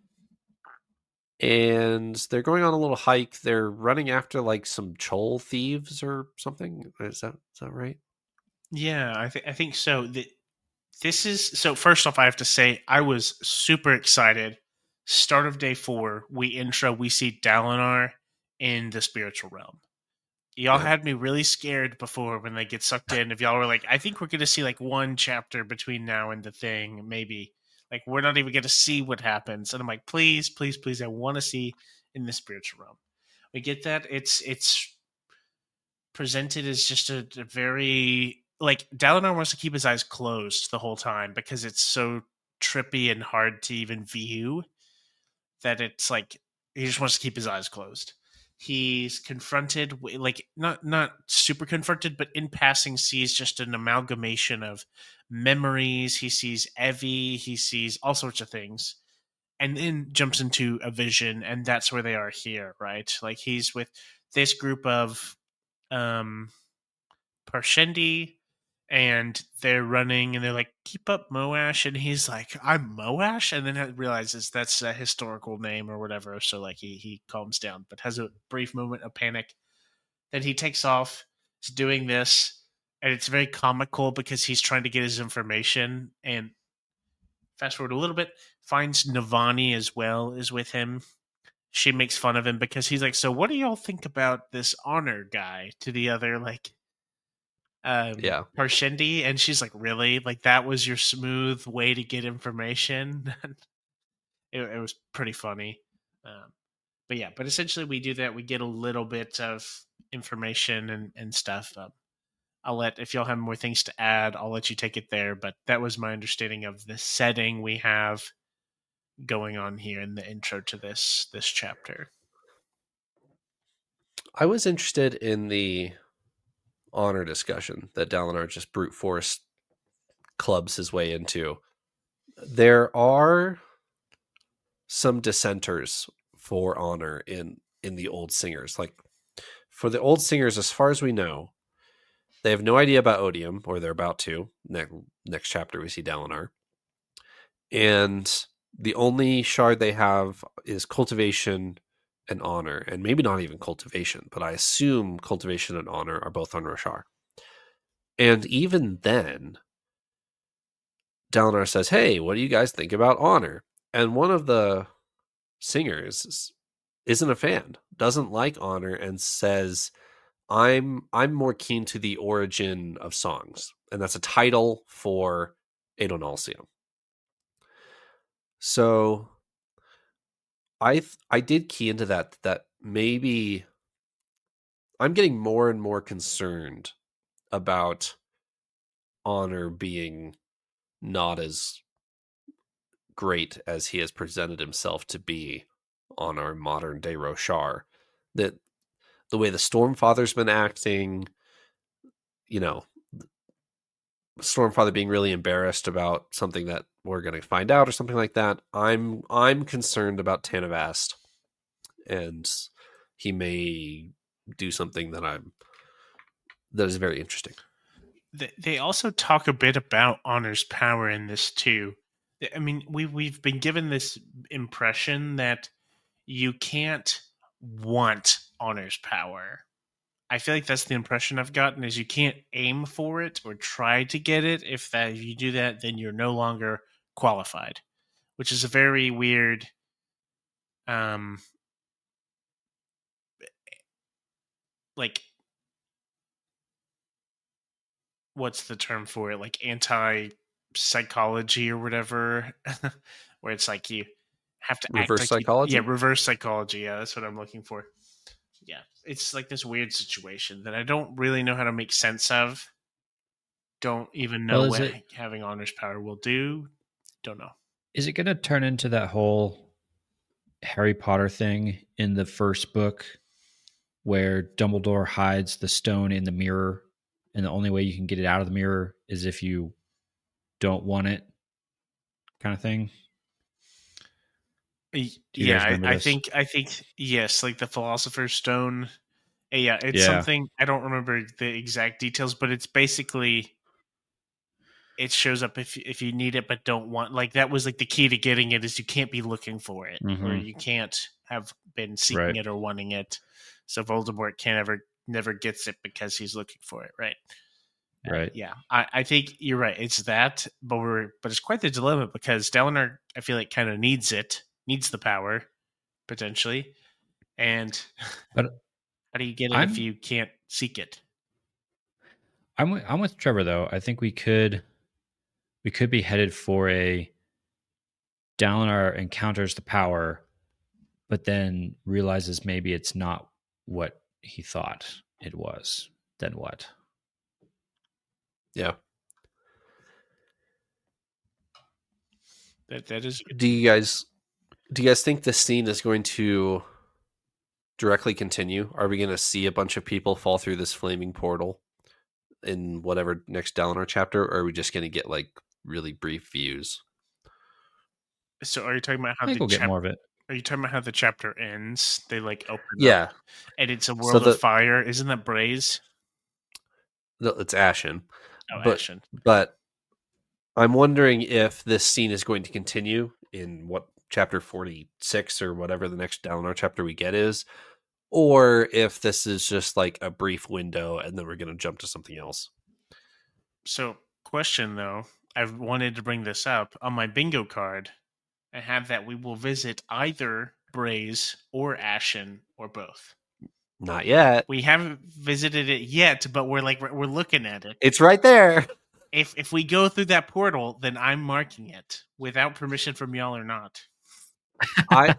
And they're going on a little hike. They're running after like some Chol thieves or something. Is that right? Yeah, I think so. So first off, I have to say I was super excited. Start of day 4, we see Dalinar in the spiritual realm. Y'all had me really scared before when they get sucked in. If y'all were like, I think we're going to see like one chapter between now and the thing, maybe. Like, we're not even going to see what happens. And I'm like, please, please, please, I want to see in the spiritual realm. We get that. It's presented as just a very... Like, Dalinar wants to keep his eyes closed the whole time because it's so trippy and hard to even view that it's like he just wants to keep his eyes closed. He's confronted, like not super confronted, but in passing sees just an amalgamation of memories. He sees Evie, he sees all sorts of things, and then jumps into a vision, and that's where they are here, right? Like, he's with this group of Parshendi, and they're running, and they're like, keep up, Moash. And he's like, I'm Moash? And then realizes that's a historical name or whatever. So, like, he calms down, but has a brief moment of panic. Then he takes off. He's doing this, and it's very comical because he's trying to get his information. And fast forward a little bit, finds Navani as well, is with him. She makes fun of him because he's like, so what do y'all think about this honor guy? To the other, like... Parshendi, and she's like, really? Like, that was your smooth way to get information? it was pretty funny. But essentially we do that. We get a little bit of information and stuff. if y'all have more things to add, I'll let you take it there. But that was my understanding of the setting we have going on here in the intro to this chapter. I was interested in the honor discussion that Dalinar just brute force clubs his way into. There are some dissenters for honor in the Old Singers. Like, for the Old Singers, as far as we know, they have no idea about Odium, or they're about to. Next chapter, we see Dalinar. And the only shard they have is cultivation and honor, and maybe not even cultivation, but I assume cultivation and honor are both on Roshar. And even then, Dalinar says, "Hey, what do you guys think about honor?" And one of the singers isn't a fan, doesn't like honor, and says, I'm more keen to the origin of songs. And that's a title for Adonalsium. So I did key into that maybe I'm getting more and more concerned about honor being not as great as he has presented himself to be on our modern day Roshar. That the way the Stormfather's been acting, Stormfather being really embarrassed about something that we're going to find out or something like that. I'm concerned about Tanavast, and he may do something that is very interesting. They also talk a bit about honor's power in this too. I mean, we've been given this impression that you can't want honor's power. I feel like that's the impression I've gotten, is you can't aim for it or try to get it. If you do that, then you're no longer qualified, which is a very weird what's the term for it? Like anti-psychology or whatever, where it's like you have to reverse psychology. Reverse psychology. Yeah, that's what I'm looking for. Yeah, it's like this weird situation that I don't really know how to make sense of. Don't even know what having honor's power will do. Don't know. Is it going to turn into that whole Harry Potter thing in the first book where Dumbledore hides the stone in the mirror, and the only way you can get it out of the mirror is if you don't want it, kind of thing? Yeah, I think yes, like the Philosopher's Stone. Yeah, it's something, I don't remember the exact details, but it's basically, it shows up if you need it but don't want, like that was like the key to getting it, is you can't be looking for it, or you can't have been seeking it or wanting it. So Voldemort never gets it because he's looking for it, right? Right. Yeah, I think you're right. It's that, but it's quite the dilemma, because Dalinar, I feel like, kind of needs the power potentially, and but how do you get it if you can't seek it? I'm with Trevor though. I think we could be headed for a Dalinar encounters the power, but then realizes maybe it's not what he thought it was. Then what? Yeah. That is. Do you guys think this scene is going to directly continue? Are we going to see a bunch of people fall through this flaming portal in whatever next Dalinar chapter, or are we just going to get like really brief views? So are you talking about how we'll get more of it? Are you talking about how the chapter ends? They like open up, and it's a world of fire. Isn't that Braze? No, it's Ashen. Ashen. But I'm wondering if this scene is going to continue in what chapter 46 or whatever the next Dalinar chapter we get is, or if this is just like a brief window and then we're going to jump to something else. So, question though, I've wanted to bring this up on my bingo card. I have that we will visit either Braze or Ashen or both. Not yet. We haven't visited it yet, but we're looking at it. It's right there. If we go through that portal, then I'm marking it without permission from y'all or not. I'd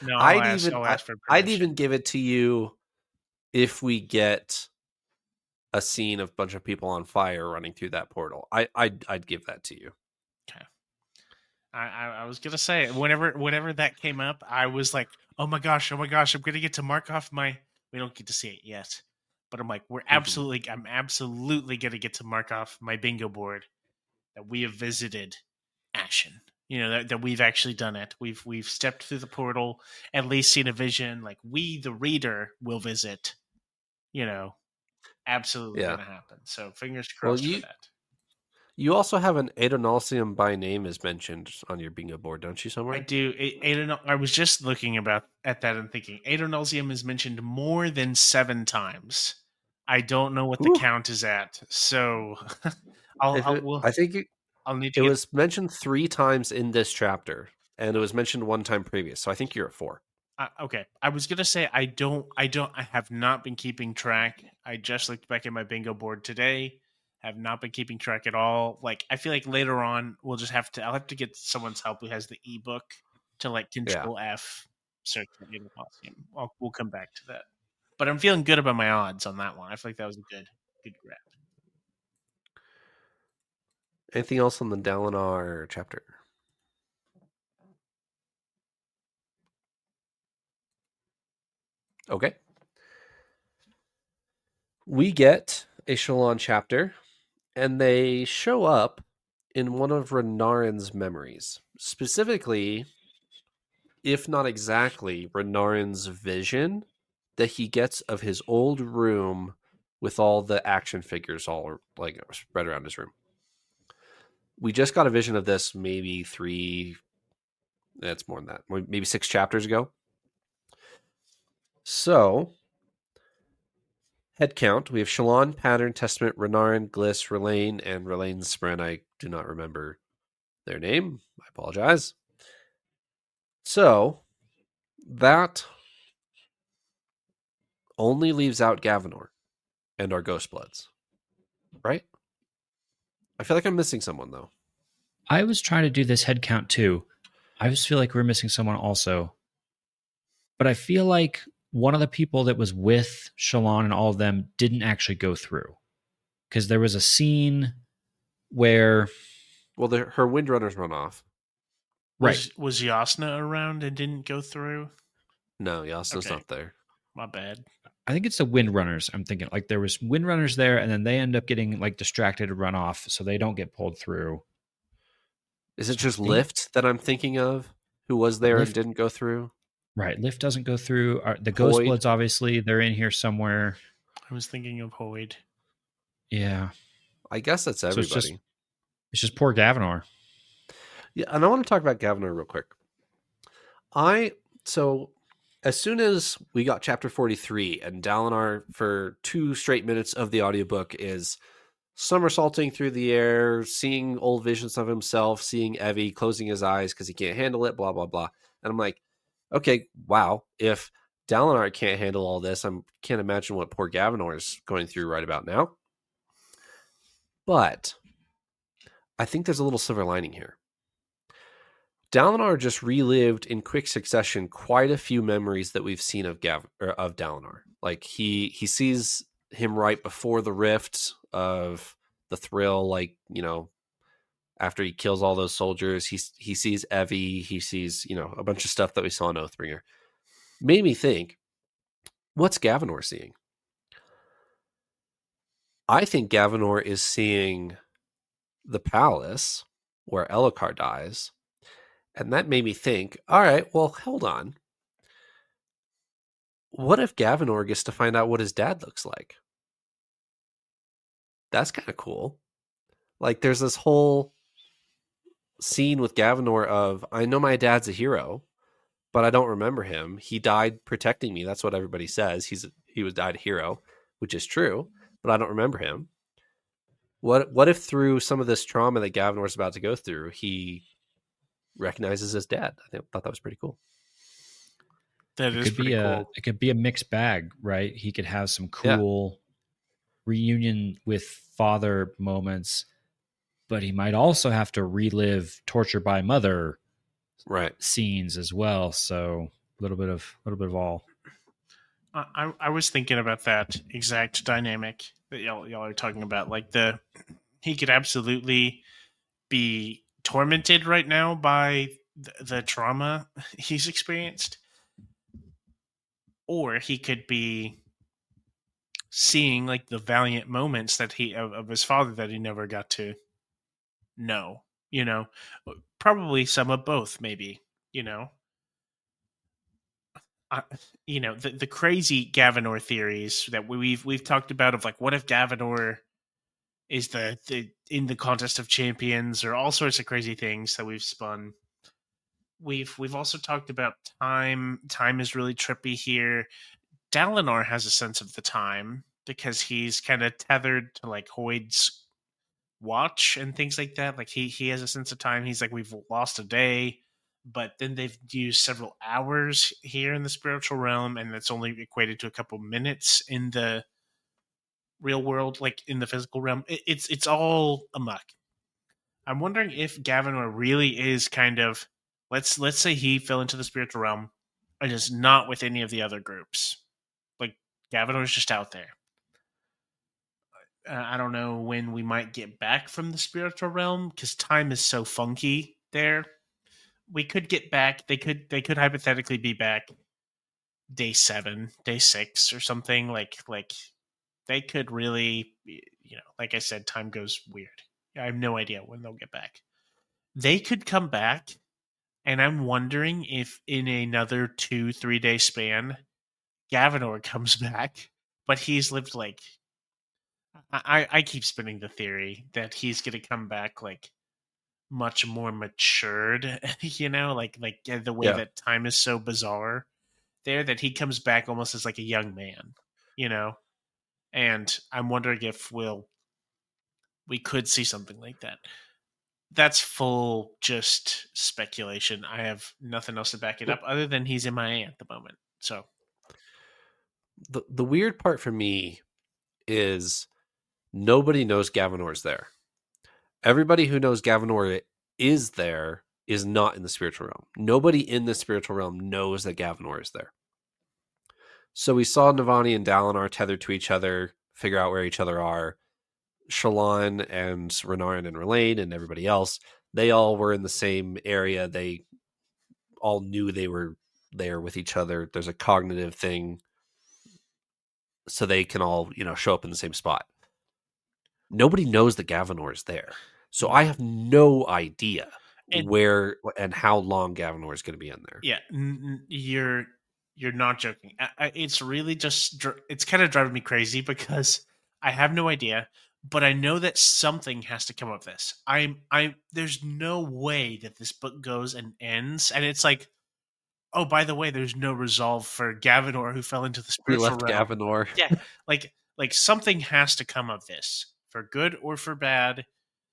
ask for permission. I'd even give it to you if we get a scene of a bunch of people on fire running through that portal. I'd give that to you. Okay. I was gonna say whenever that came up, I was like, oh my gosh, I'm gonna get to mark off my. We don't get to see it yet, but I'm like, I'm absolutely gonna get to mark off my bingo board that we have visited Ashen. You know, that we've actually done it. We've stepped through the portal, at least seen a vision. Like we, the reader, will visit. You know, absolutely gonna happen. So fingers crossed for that. You also have an Adonalsium by name is mentioned on your bingo board, don't you, somewhere? I do. I was just looking at that and thinking Adonalsium is mentioned more than 7 times. I don't know what the count is at, so I think I'll need to. It was mentioned 3 times in this chapter, and it was mentioned 1 time previous. So I think you're at 4. Okay, I was gonna say I have not been keeping track. I just looked back at my bingo board today. Have not been keeping track at all. Like I feel like later on I'll have to get someone's help who has the ebook to like Control F search for Adonalsium. We'll come back to that. But I'm feeling good about my odds on that one. I feel like that was a good grab. Anything else on the Dalinar chapter? Okay. We get a Shallan chapter, and they show up in one of Renarin's memories. Specifically, if not exactly, Renarin's vision that he gets of his old room with all the action figures all like spread around his room. We just got a vision of this maybe 3, that's more than that, maybe 6 chapters ago. So, head count, we have Shallan, Pattern, Testament, Renarin, Gliss, Rlain, and Rlain's Spren. I do not remember their name. I apologize. So, that only leaves out Gavinor and our Ghostbloods, right? I feel like I'm missing someone, though. I was trying to do this head count, too. I just feel like we're missing someone also. But I feel like one of the people that was with Shallan and all of them didn't actually go through. Because there was a scene where... Well, her Windrunners run off. Right. Was Jasnah around and didn't go through? No, Jasnah's not there. My bad. I think it's the Windrunners. I'm thinking like there was Windrunners there, and then they end up getting like distracted and run off, so they don't get pulled through. Is it just Lift that I'm thinking of, who was there and didn't go through? Right, Lift doesn't go through. The Ghostbloods, obviously, they're in here somewhere. I was thinking of Hoid. Yeah, I guess that's everybody. So it's just poor Gavinor. Yeah, and I want to talk about Gavinor real quick. So as soon as we got chapter 43 and Dalinar for 2 straight minutes of the audiobook is somersaulting through the air, seeing old visions of himself, seeing Evie, closing his eyes because he can't handle it, blah, blah, blah. And I'm like, okay, wow. If Dalinar can't handle all this, I can't imagine what poor Gavinor is going through right about now. But I think there's a little silver lining here. Dalinar just relived in quick succession quite a few memories that we've seen of Dalinar. Like he sees him right before the rift of the thrill, like, you know, after he kills all those soldiers, he sees Evie, he sees, you know, a bunch of stuff that we saw in Oathbringer. Made me think, what's Gavinor seeing? I think Gavinor is seeing the palace where Elhokar dies. And that made me think, all right, well, hold on. What if Gavinor gets to find out what his dad looks like? That's kind of cool. Like, there's this whole scene with Gavinor of, I know my dad's a hero, but I don't remember him. He died protecting me. That's what everybody says. He died a hero, which is true, but I don't remember him. What if through some of this trauma that Gavinor's about to go through, he recognizes his dad? I thought that was pretty cool. That is pretty cool. It could be a mixed bag, right? He could have some cool reunion with father moments, but he might also have to relive torture by mother scenes as well. So a little bit of all. I was thinking about that exact dynamic that y'all are talking about. Like he could absolutely be tormented right now by the trauma he's experienced, or he could be seeing like the valiant moments that he of his father that he never got to know. You know, probably some of both, maybe. You know, uh, the crazy Gavinor theories that we've talked about of like, what if Gavinor is the in the contest of champions, or all sorts of crazy things that we've spun. We've also talked about time. Time is really trippy here. Dalinar has a sense of the time because he's kind of tethered to like Hoid's watch and things like that. Like he has a sense of time. He's like, we've lost a day, but then they've used several hours here in the spiritual realm, and that's only equated to a couple minutes in the real world, like in the physical realm. It's all amok. I'm wondering if Gavinor really is kind of, let's say he fell into the spiritual realm and is not with any of the other groups. Like Gavinor is just out there. I don't know when we might get back from the spiritual realm because time is so funky there. We could get back. They could hypothetically be back day 7, day 6, or something like they could really, like I said, time goes weird. I have no idea when they'll get back. They could come back, and I'm wondering if in another 2-3 day span, Gavinor comes back, but he's lived like. I keep spinning the theory that he's going to come back like much more matured, like the way that time is so bizarre there that he comes back almost as like a young man, and I'm wondering if we could see something like that. That's full just speculation. I have nothing else to back it up other than he's MIA at the moment. So the weird part for me is nobody knows Gavinor's there. Everybody who knows Gavinor is there is not in the spiritual realm. Nobody in the spiritual realm knows that Gavinor is there. So we saw Navani and Dalinar tethered to each other, figure out where each other are. Shallan and Renarin and Rlain and everybody else, they all were in the same area. They all knew they were there with each other. There's a cognitive thing, so they can all, show up in the same spot. Nobody knows that Gavinor is there. So I have no idea where and how long Gavinor is going to be in there. Yeah, you're not joking. It's really just, it's kind of driving me crazy because I have no idea, but I know that something has to come of this. There's no way that this book goes and ends, and it's like, oh, by the way, there's no resolve for Gavinor who fell into the spiritual realm. Gavinor. Yeah, like something has to come of this, for good or for bad.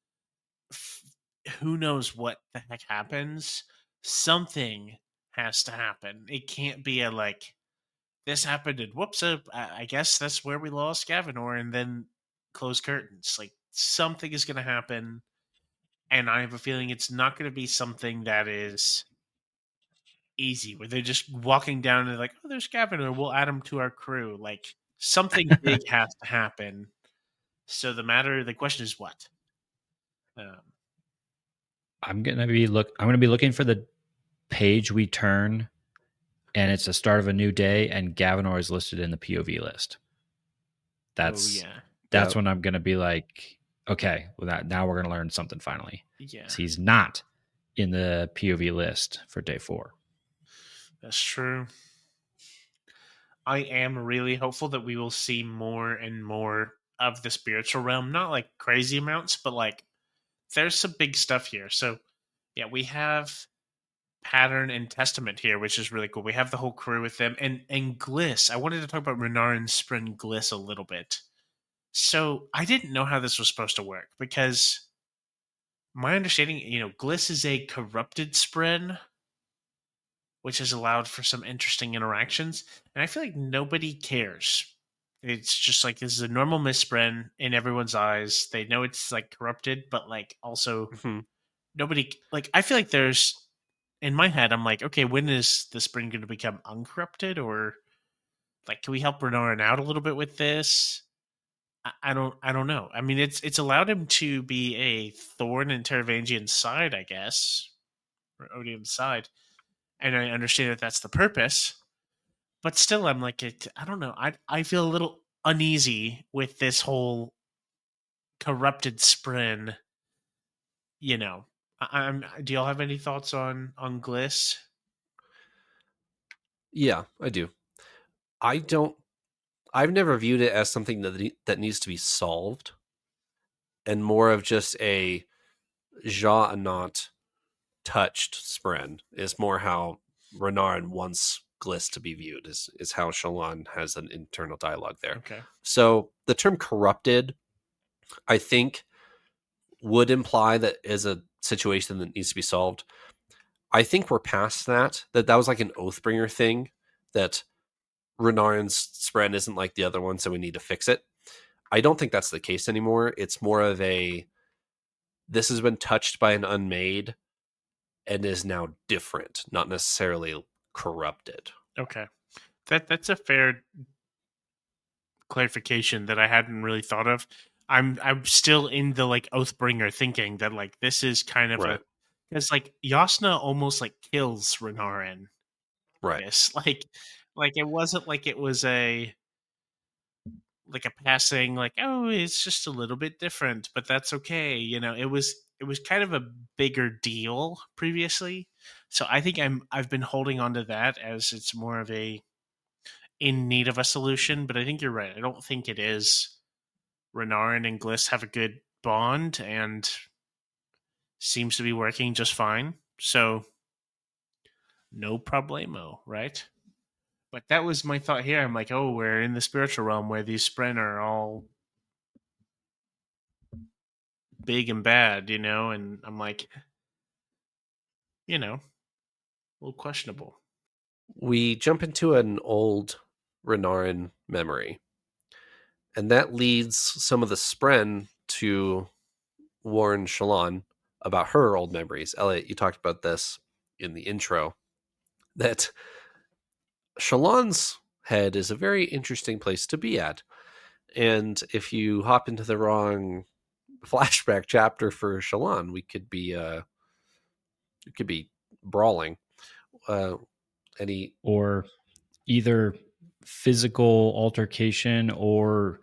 Who knows what the heck happens? Something has to happen. It can't be a like, this happened and whoops, I guess that's where we lost Gavinor, and then close curtains. Like something is going to happen, and I have a feeling it's not going to be something that is easy, where they're just walking down and like, oh, there's Gavinor, we'll add him to our crew. Like something big has to happen. So the question is what? I'm gonna be looking for the page we turn, and it's the start of a new day, and Gavinor is listed in the POV list. That's when I'm gonna be like, okay, well, now we're gonna learn something finally. Yeah, so he's not in the POV list for day 4. That's true. I am really hopeful that we will see more and more of the spiritual realm. Not like crazy amounts, but like there's some big stuff here. So yeah, we have Pattern and Testament here, which is really cool. We have the whole crew with them. And Gliss. I wanted to talk about Renarin, Spren, Gliss a little bit. So I didn't know how this was supposed to work because my understanding, Gliss is a corrupted Spren, which has allowed for some interesting interactions. And I feel like nobody cares. It's just like, this is a normal Mistspren in everyone's eyes. They know it's like corrupted, but like also nobody, like, I feel like there's, in my head, I'm like, okay, when is the Spren going to become uncorrupted? Or like, can we help Renarin out a little bit with this? I don't know. I mean, it's allowed him to be a thorn in Taravangian's side, I guess, or Odium's side, and I understand that that's the purpose. But still, I'm like, I don't know. I feel a little uneasy with this whole corrupted Spren. You know, do y'all have any thoughts on Gliss? Yeah, I do. I've never viewed it as something that needs to be solved, and more of just a Sja-anat touched Spren is more how Renarin wants Gliss to be viewed, is how Shallan has an internal dialogue there. Okay. So the term corrupted, I think, would imply that is a situation that needs to be solved. I think we're past that was like an Oathbringer thing, that Renarin's Spren isn't like the other one, so we need to fix it. I don't think that's the case anymore. It's more of this has been touched by an unmade and is now different, not necessarily corrupted. Okay. That's a fair clarification that I hadn't really thought of. I'm still in the like Oathbringer thinking that like this is kind of right. Because like Jasnah almost like kills Renarin. Right. Like it wasn't like it was a passing like, oh, it's just a little bit different, but that's okay. You know, it was kind of a bigger deal previously. So I think I've been holding on to that as it's more of a in need of a solution, but I think you're right. I don't think it is. Renarin and Gliss have a good bond and seems to be working just fine. So no problemo, right? But that was my thought here. I'm like, oh, we're in the spiritual realm where these Spren are all big and bad, you know? And I'm like, you know, a little questionable. We jump into an old Renarin memory, and that leads some of the Spren to warn Shallan about her old memories. Elliot, you talked about this in the intro, that Shallan's head is a very interesting place to be at. And if you hop into the wrong flashback chapter for Shallan, we could be brawling. Or either physical altercation or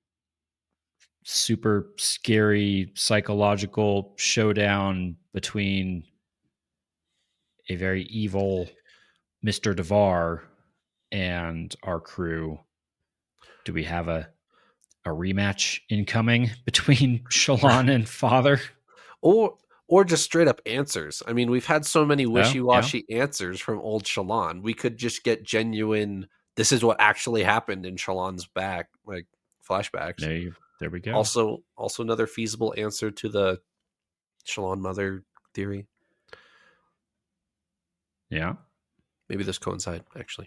super scary psychological showdown between a very evil Mr. Devar and our crew. Do we have a rematch incoming between Shallan and Father? Or just straight up answers. I mean, we've had so many wishy-washy answers from old Shallan. We could just get genuine, this is what actually happened in Shallan's back, like flashbacks. There we go. Also another feasible answer to the Shallan mother theory. Yeah. Maybe those coincide, actually.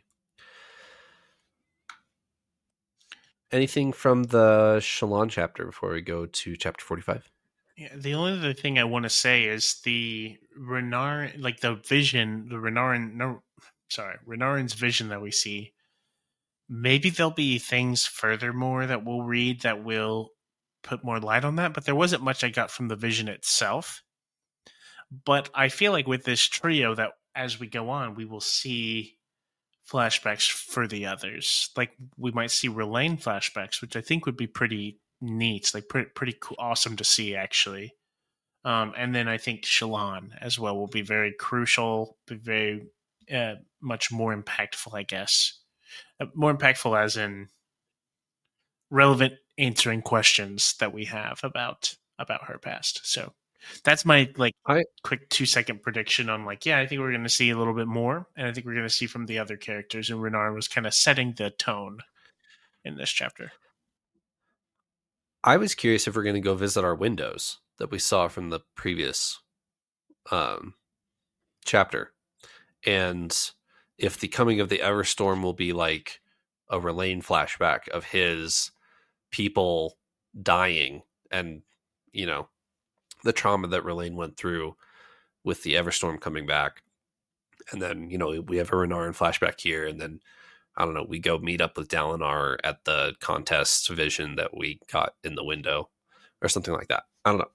Anything from the Shallan chapter before we go to chapter 45? Yeah, the only other thing I want to say is the Renarin, like the vision, Renarin's vision that we see. Maybe there'll be things furthermore that we'll read that will put more light on that, but there wasn't much I got from the vision itself. But I feel like with this trio that as we go on, we will see flashbacks for the others. Like we might see Rlain flashbacks, which I think would be pretty neat, like pretty cool, awesome to see actually. And then I think Shallan as well will be very crucial, be very much more impactful, I guess. More impactful as in relevant answering questions that we have about her past. So that's my quick 2-second prediction on I think we're going to see a little bit more, and I think we're going to see from the other characters, and Renarin was kind of setting the tone in this chapter. I was curious if we're going to go visit our windows that we saw from the previous chapter, and if the coming of the Everstorm will be like a Rlain flashback of his people dying and, you know, the trauma that Rlain went through with the Everstorm coming back. And then, you know, we have a Renarin flashback here, and then I don't know, we go meet up with Dalinar at the contest vision that we got in the window or something like that. I don't know.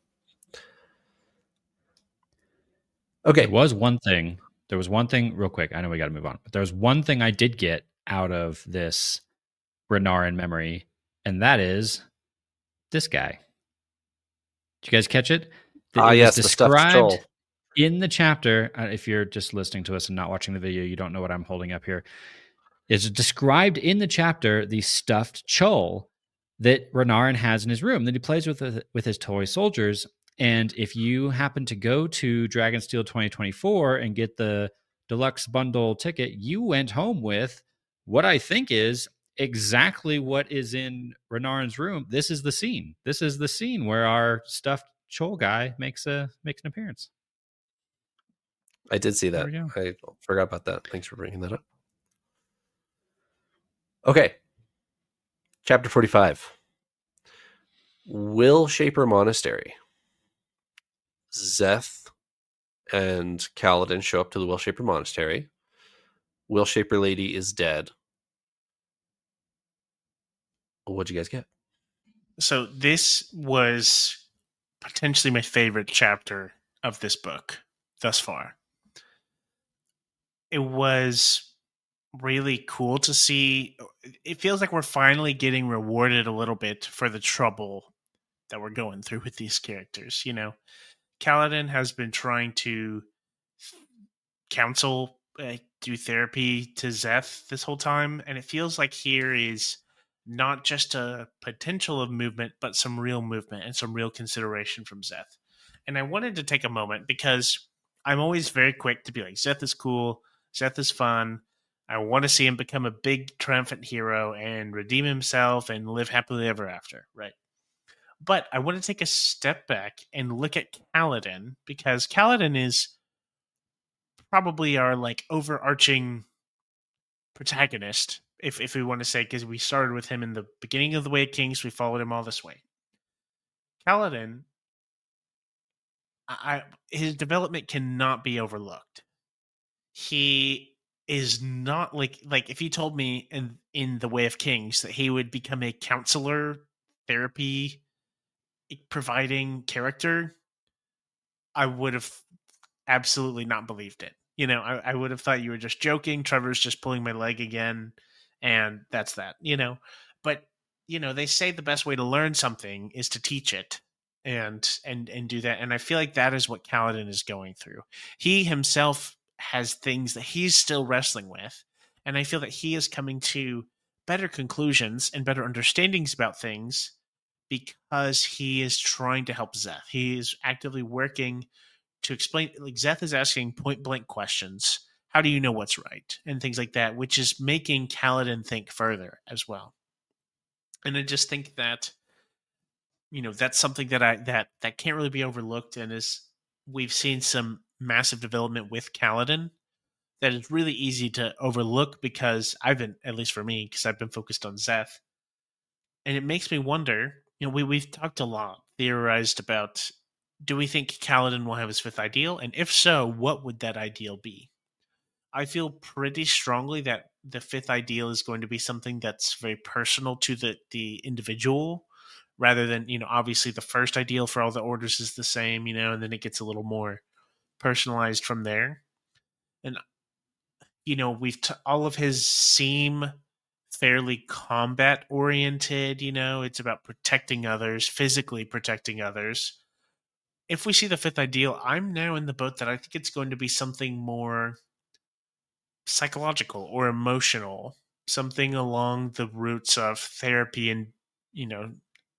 Okay. There was one thing real quick. I know we got to move on, but there was one thing I did get out of this Renarin memory, and that is this guy. Did you guys catch it? Yes, the stuffed troll. In the chapter, if you're just listening to us and not watching the video, you don't know what I'm holding up here. It's described in the chapter the stuffed Chol that Renarin has in his room that he plays with his toy soldiers. And if you happen to go to Dragonsteel 2024 and get the deluxe bundle ticket, you went home with what I think is exactly what is in Renarin's room. This is the scene. This is the scene where our stuffed Chol guy makes an appearance. I did see that. I forgot about that. Thanks for bringing that up. Okay. Chapter 45. Will Shaper Monastery. Szeth and Kaladin show up to the Will Shaper Monastery. Will Shaper Lady is dead. What'd you guys get? So this was potentially my favorite chapter of this book thus far. It was really cool to see. It feels like we're finally getting rewarded a little bit for the trouble that we're going through with these characters. You know, Kaladin has been trying to counsel, do therapy to Szeth this whole time, and it feels like here is not just a potential of movement, but some real movement and some real consideration from Szeth. And I wanted to take a moment because I'm always very quick to be like, Szeth is cool, Szeth is fun. I want to see him become a big triumphant hero and redeem himself and live happily ever after, right? But I want to take a step back and look at Kaladin, because Kaladin is probably our like overarching protagonist, if we want to say, because we started with him in the beginning of The Way of Kings, we followed him all this way. Kaladin, his development cannot be overlooked. He is not like if you told me in The Way of Kings that he would become a counselor, therapy providing character, I would have absolutely not believed it. You know, I would have thought you were just joking. Trevor's just pulling my leg again, and that's that, you know. But, you know, they say the best way to learn something is to teach it and do that. And I feel like that is what Kaladin is going through. He himself has things that he's still wrestling with, and I feel that he is coming to better conclusions and better understandings about things because he is trying to help Szeth. He is actively working to explain, like Szeth is asking point blank questions. How do you know what's right? And things like that, which is making Kaladin think further as well. And I just think that, you know, that's something that that can't really be overlooked, and is we've seen some massive development with Kaladin that is really easy to overlook because I've been, at least for me, because I've been focused on Szeth. And it makes me wonder, you know, we've talked a lot, theorized about, do we think Kaladin will have his fifth ideal? And if so, what would that ideal be? I feel pretty strongly that the fifth ideal is going to be something that's very personal to the individual, rather than, you know, obviously the first ideal for all the orders is the same, you know, and then it gets a little more personalized from there. And, you know, all of his seem fairly combat oriented, you know, it's about protecting others, physically protecting others. If we see the fifth ideal, I'm now in the boat that I think it's going to be something more psychological or emotional, something along the roots of therapy and, you know,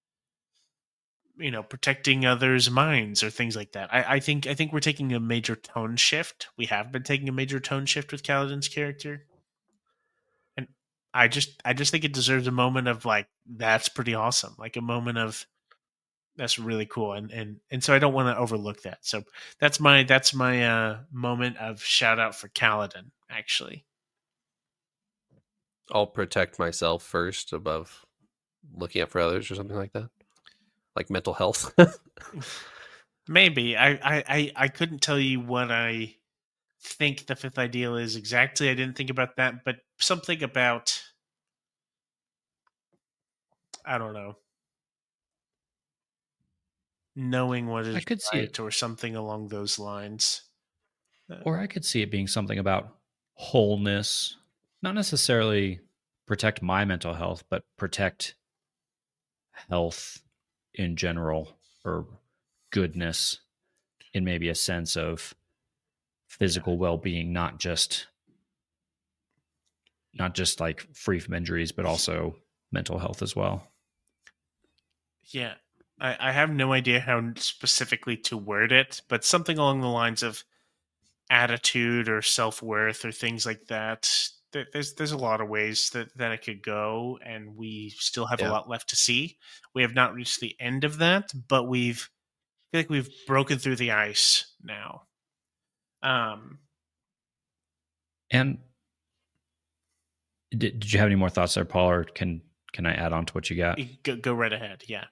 protecting others' minds or things like that. I think we're taking a major tone shift. We have been taking a major tone shift with Kaladin's character. And I just think it deserves a moment of like, that's pretty awesome. Like a moment of, that's really cool. And so I don't want to overlook that. So that's my moment of shout out for Kaladin, actually. I'll protect myself first above looking out for others or something like that. Like mental health. Maybe. I couldn't tell you what I think the fifth ideal is exactly. I didn't think about that, but something about, I don't know, knowing what I is could see it, right or something along those lines. or I could see it being something about wholeness, not necessarily protect my mental health, but protect health in general, or goodness in maybe a sense of physical well-being, not just like free from injuries, but also mental health as well. Yeah. I have no idea how specifically to word it, but something along the lines of attitude or self-worth or things like that. There's a lot of ways that it could go, and we still have a Yeah. lot left to see. We have not reached the end of that, but I feel like we've broken through the ice now. And did you have any more thoughts there, Paul, or can I add on to what you got? Go right ahead. Yeah.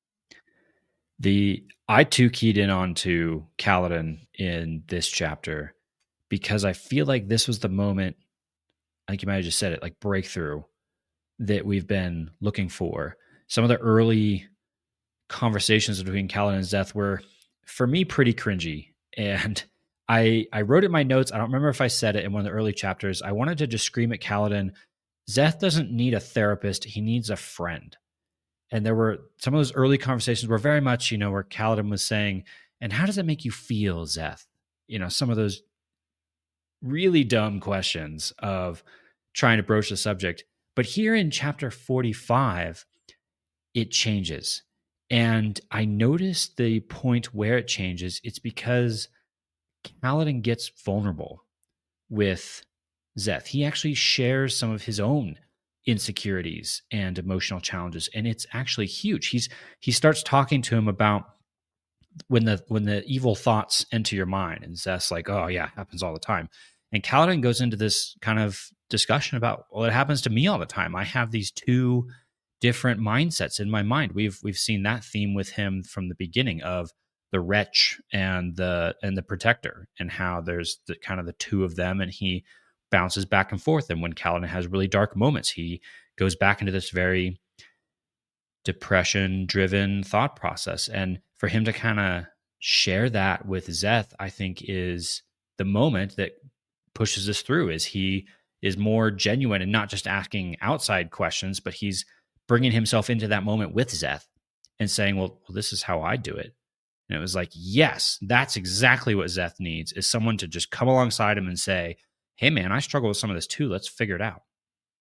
I too keyed in on to Kaladin in this chapter because I feel like this was the moment, I think you might have just said it, like breakthrough that we've been looking for. Some of the early conversations between Kaladin and Szeth were, for me, pretty cringy. And I wrote it in my notes. I don't remember if I said it in one of the early chapters. I wanted to just scream at Kaladin, Szeth doesn't need a therapist. He needs a friend. And there were some of those early conversations were very much, where Kaladin was saying, and how does it make you feel, Szeth? Some of those really dumb questions of trying to broach the subject. But here in chapter 45, it changes. And I noticed the point where it changes. It's because Kaladin gets vulnerable with Szeth. He actually shares some of his own insecurities and emotional challenges, and it's actually huge. He starts talking to him about when the evil thoughts enter your mind, and Szeth's like, oh yeah, it happens all the time. And Kaladin goes into this kind of discussion about, well, it happens to me all the time. I have these two different mindsets in my mind. We've seen that theme with him from the beginning of the wretch and the protector, and how there's the kind of the two of them, and he bounces back and forth. And when Kaladin has really dark moments, he goes back into this very depression-driven thought process. And for him to kind of share that with Szeth, I think is the moment that pushes us through, is he is more genuine and not just asking outside questions, but he's bringing himself into that moment with Szeth and saying, well, this is how I do it. And it was like, yes, that's exactly what Szeth needs, is someone to just come alongside him and say, hey man, I struggle with some of this too. Let's figure it out.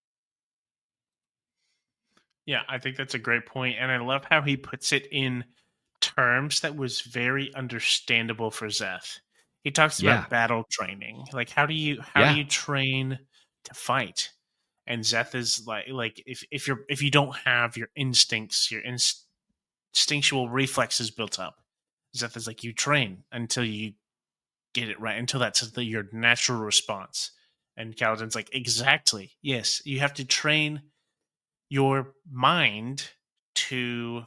Yeah, I think that's a great point. And I love how he puts it in terms that was very understandable for Szeth. He talks about battle training. Like, how do you train to fight? And Szeth is like if you don't have your instincts, your instinctual reflexes built up, Szeth is like, you train until you get it right, until that's your natural response. And Kaladin's like, exactly. Yes, you have to train your mind to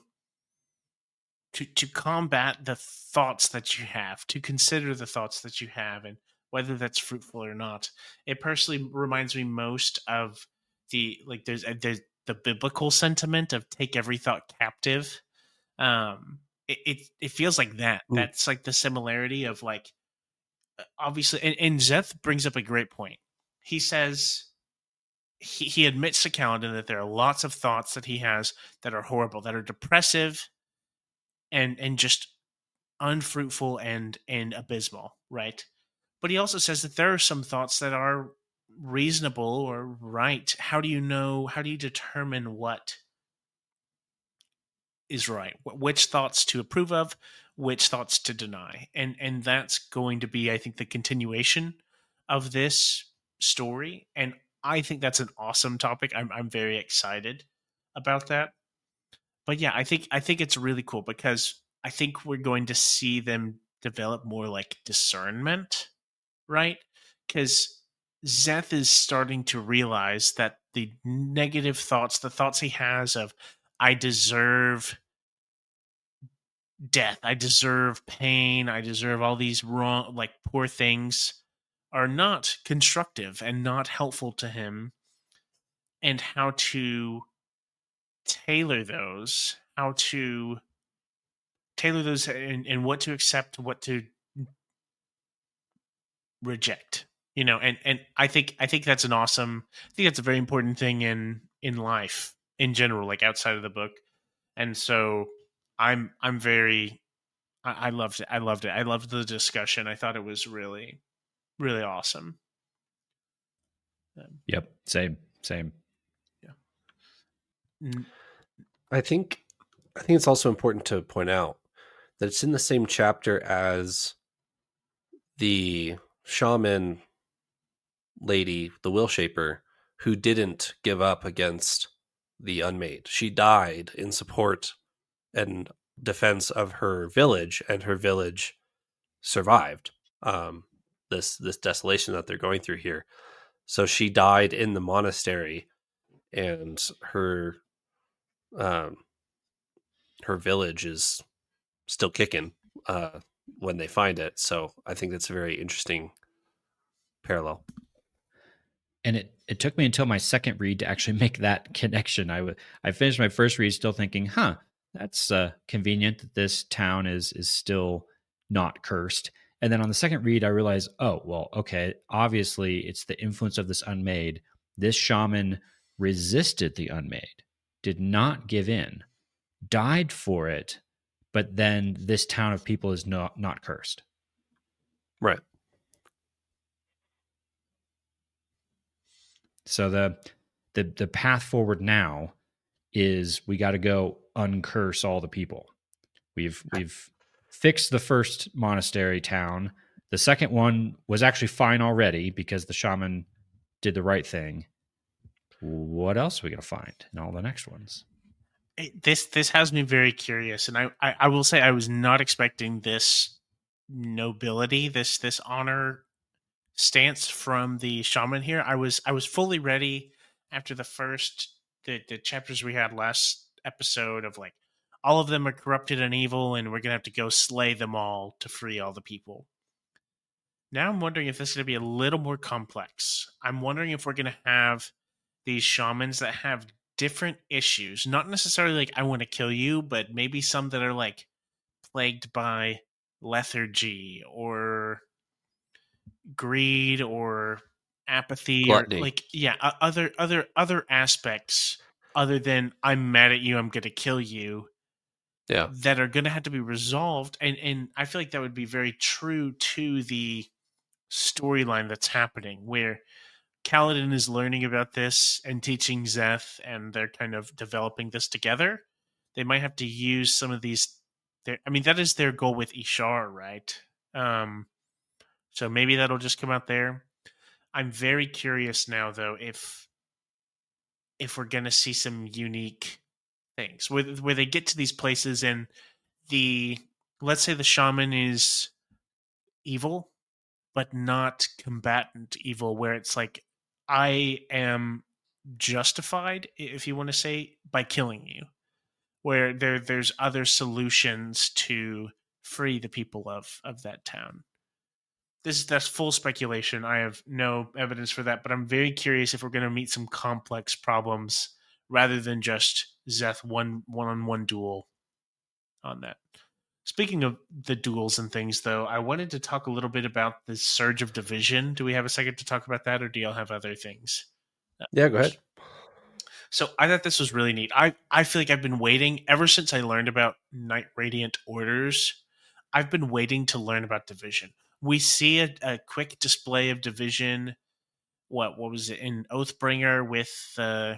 combat the thoughts that you have, to consider the thoughts that you have, and whether that's fruitful or not. It personally reminds me most of there's the biblical sentiment of take every thought captive. It feels like that. Ooh. That's like the similarity of, like, obviously, and Szeth brings up a great point. He says, he admits to Kaladin that there are lots of thoughts that he has that are horrible, that are depressive and just unfruitful and abysmal, right? But he also says that there are some thoughts that are reasonable or right. How do you determine what is right? Which thoughts to approve of, which thoughts to deny? And that's going to be, I think, the continuation of this story. And I think that's an awesome topic. I'm very excited about that. But yeah, I think it's really cool, because I think we're going to see them develop more like discernment, right? Because Szeth is starting to realize that the negative thoughts, the thoughts he has of, I deserve death, I deserve pain, I deserve all these wrong, like, poor things, are not constructive and not helpful to him, and how to tailor those, and what to accept, what to reject. And I think that's a very important thing in life in general, like outside of the book. And so I'm very I loved it. I loved it. I loved the discussion. I thought it was really, really awesome. Yep. Same. Yeah. I think it's also important to point out that it's in the same chapter as the shaman lady, the Will Shaper, who didn't give up against the Unmade. She died in support and defense of her village, and her village survived this desolation that they're going through here. So she died in the monastery, and her village is still kicking when they find it. So I think that's a very interesting parallel. And it took me until my second read to actually make that connection. I finished my first read still thinking, that's convenient that this town is still not cursed. And then on the second read, I realized, oh, well, okay, obviously it's the influence of this Unmade. This shaman resisted the Unmade, did not give in, died for it, but then this town of people is not cursed. Right. So the path forward now is we got to go uncurse all the people. We've fixed the first monastery town. The second one was actually fine already because the shaman did the right thing. What else are we going to find in all the next ones? This has me very curious, and I will say I was not expecting this nobility, this honor stance from the shaman here. I was fully ready after the chapters we had last episode of like all of them are corrupted and evil, and we're gonna have to go slay them all to free all the people. Now I'm wondering if this is gonna be a little more complex. I'm wondering if we're gonna have these shamans that have different issues, not necessarily like I want to kill you, but maybe some that are like plagued by lethargy or greed or apathy, Gluttony. or like other aspects other than I'm mad at you, I'm gonna kill you, that are gonna have to be resolved. And I feel like that would be very true to the storyline that's happening, where Kaladin is learning about this and teaching Szeth, and they're kind of developing this together. They might have to use some of these. That is their goal with Ishar, right? So maybe that'll just come out there. I'm very curious now, though, if we're going to see some unique things where they get to these places and let's say the shaman is evil, but not combatant evil, where it's like, I am justified, if you want to say, by killing you, where there's other solutions to free the people of that town. That's full speculation. I have no evidence for that, but I'm very curious if we're going to meet some complex problems rather than just Szeth one-on-one duel on that. Speaking of the duels and things, though, I wanted to talk a little bit about the Surge of Division. Do we have a second to talk about that, or do y'all have other things? Yeah, go ahead. So I thought this was really neat. I feel like I've been waiting ever since I learned about Knight Radiant orders. I've been waiting to learn about Division. We see a quick display of Division. What was it in Oathbringer with the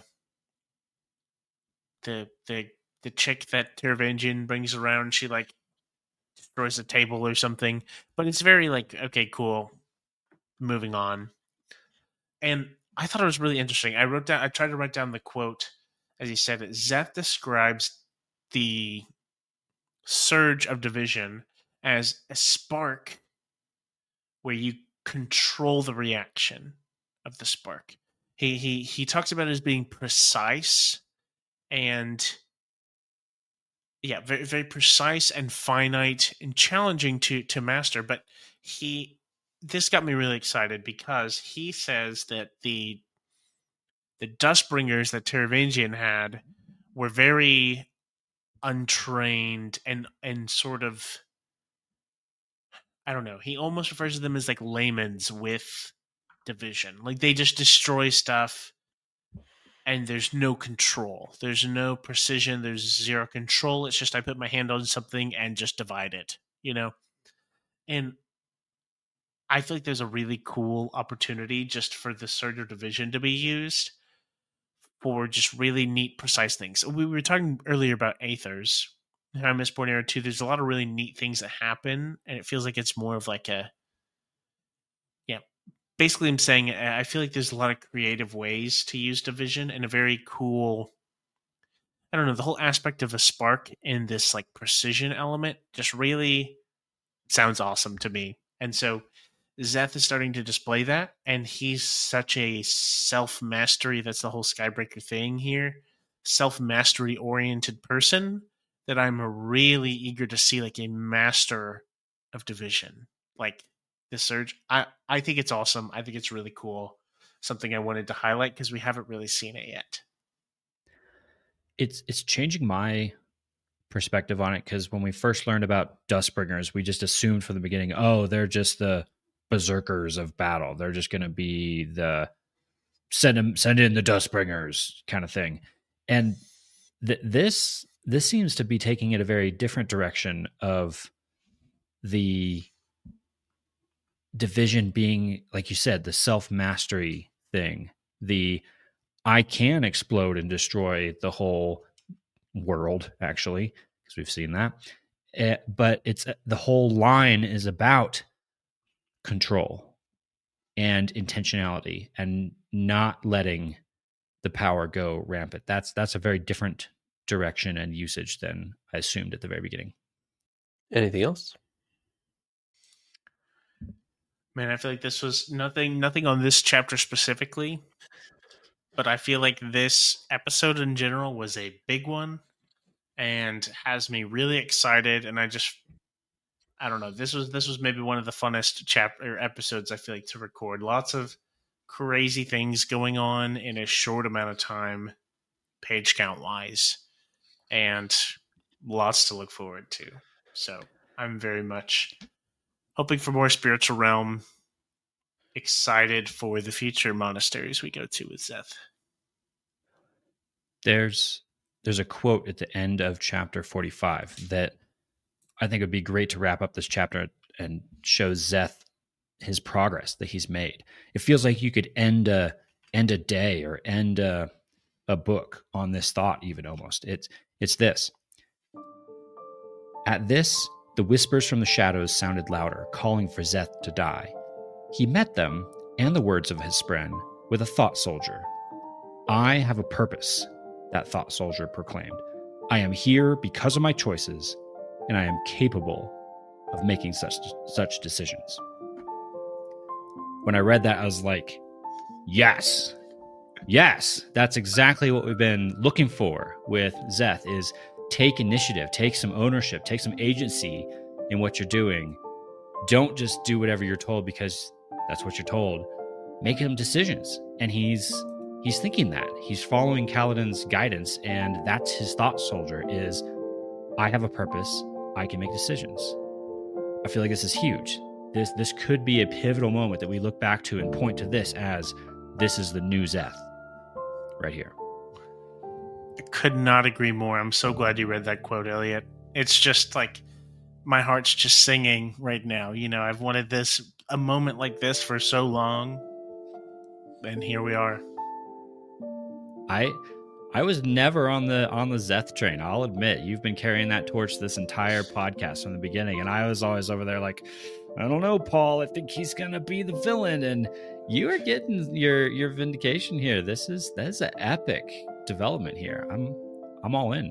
chick that Taravangian brings around? She like destroys a table or something, but it's very like, okay, cool, moving on. And I thought it was really interesting. I tried to write down the quote as he said it. Szeth describes the surge of Division as a spark where you control the reaction of the spark. He talks about it as being precise and very, very precise and finite and challenging to master, but this got me really excited because he says that the Dustbringers that Taravangian had were very untrained and sort of, I don't know, he almost refers to them as like layman's with division. Like they just destroy stuff and there's no control. There's no precision. There's zero control. It's just I put my hand on something and just divide it, you know? And I feel like there's a really cool opportunity just for the Surge of Division to be used for just really neat, precise things. We were talking earlier about Aethers. I Mistborn Era 2, there's a lot of really neat things that happen, and it feels like it's more of like a... Yeah, basically I'm saying I feel like there's a lot of creative ways to use Division and a very cool... I don't know, the whole aspect of a spark in this like precision element just really sounds awesome to me. And so Szeth is starting to display that, and he's such a self-mastery, that's the whole Skybreaker thing here, self-mastery oriented person, that I'm really eager to see like a master of Division. Like this Surge, I think it's awesome. I think it's really cool. Something I wanted to highlight because we haven't really seen it yet. It's changing my perspective on it, because when we first learned about Dustbringers, we just assumed from the beginning, oh, they're just the berserkers of battle. They're just going to be the send in the Dustbringers kind of thing. And this seems to be taking it a very different direction of the Division being, like you said, the self-mastery thing. The I can explode and destroy the whole world, actually, because we've seen that. But it's the whole line is about control and intentionality and not letting the power go rampant. That's a very different direction and usage than I assumed at the very beginning. Anything else? Man, I feel like this was nothing on this chapter specifically, but I feel like this episode in general was a big one and has me really excited. And I don't know. This was maybe one of the funnest episodes I feel like to record. Lots of crazy things going on in a short amount of time, page count wise, and lots to look forward to. So I'm very much hoping for more Spiritual Realm. Excited for the future monasteries we go to with Szeth. There's a quote at the end of chapter 45 that I think would be great to wrap up this chapter and show Szeth his progress that he's made. It feels like you could end a day or end a book on this thought, even almost. It's this. At this, the whispers from the shadows sounded louder, calling for Szeth to die. He met them, and the words of his friend, with a thought soldier. I have a purpose, that thought soldier proclaimed. I am here because of my choices, and I am capable of making such decisions. When I read that, I was like, yes, that's exactly what we've been looking for with Szeth, is take initiative, take some ownership, take some agency in what you're doing. Don't just do whatever you're told because that's what you're told. Make some decisions. And he's thinking that. He's following Kaladin's guidance, and that's his thought soldier is, I have a purpose, I can make decisions. I feel like this is huge. This could be a pivotal moment that we look back to and point to this as, this is the new Szeth right here. I could not agree more. I'm so glad you read that quote, Elliot. It's just like, my heart's just singing right now. You know, I've wanted a moment like this for so long, and here we are. I was never on the Szeth train. I'll admit, you've been carrying that torch this entire podcast from the beginning, and I was always over there like, I don't know, Paul. I think he's gonna be the villain, and you are getting your vindication here. That is an epic development here. I'm all in.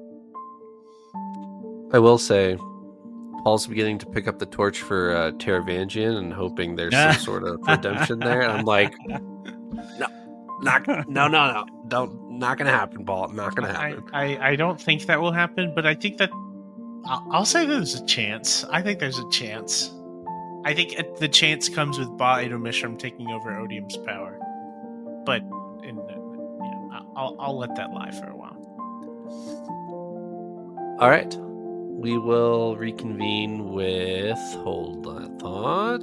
I will say, Paul's beginning to pick up the torch for Taravangian and hoping there's some sort of redemption there. And I'm like, no, not gonna happen, Paul. Not gonna happen. I don't think that will happen, but I think that I'll say there's a chance. I think there's a chance. I think the chance comes with Ba Edo Mishram taking over Odium's power, but I'll let that lie for a while. All right. We will reconvene with, hold that thought,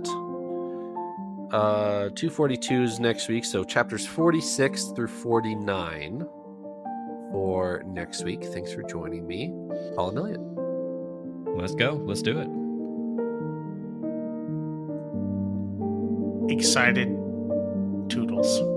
242s next week. So chapters 46 through 49 for next week. Thanks for joining me, Paul and Elliot. Let's go. Let's do it. Excited. Toodles.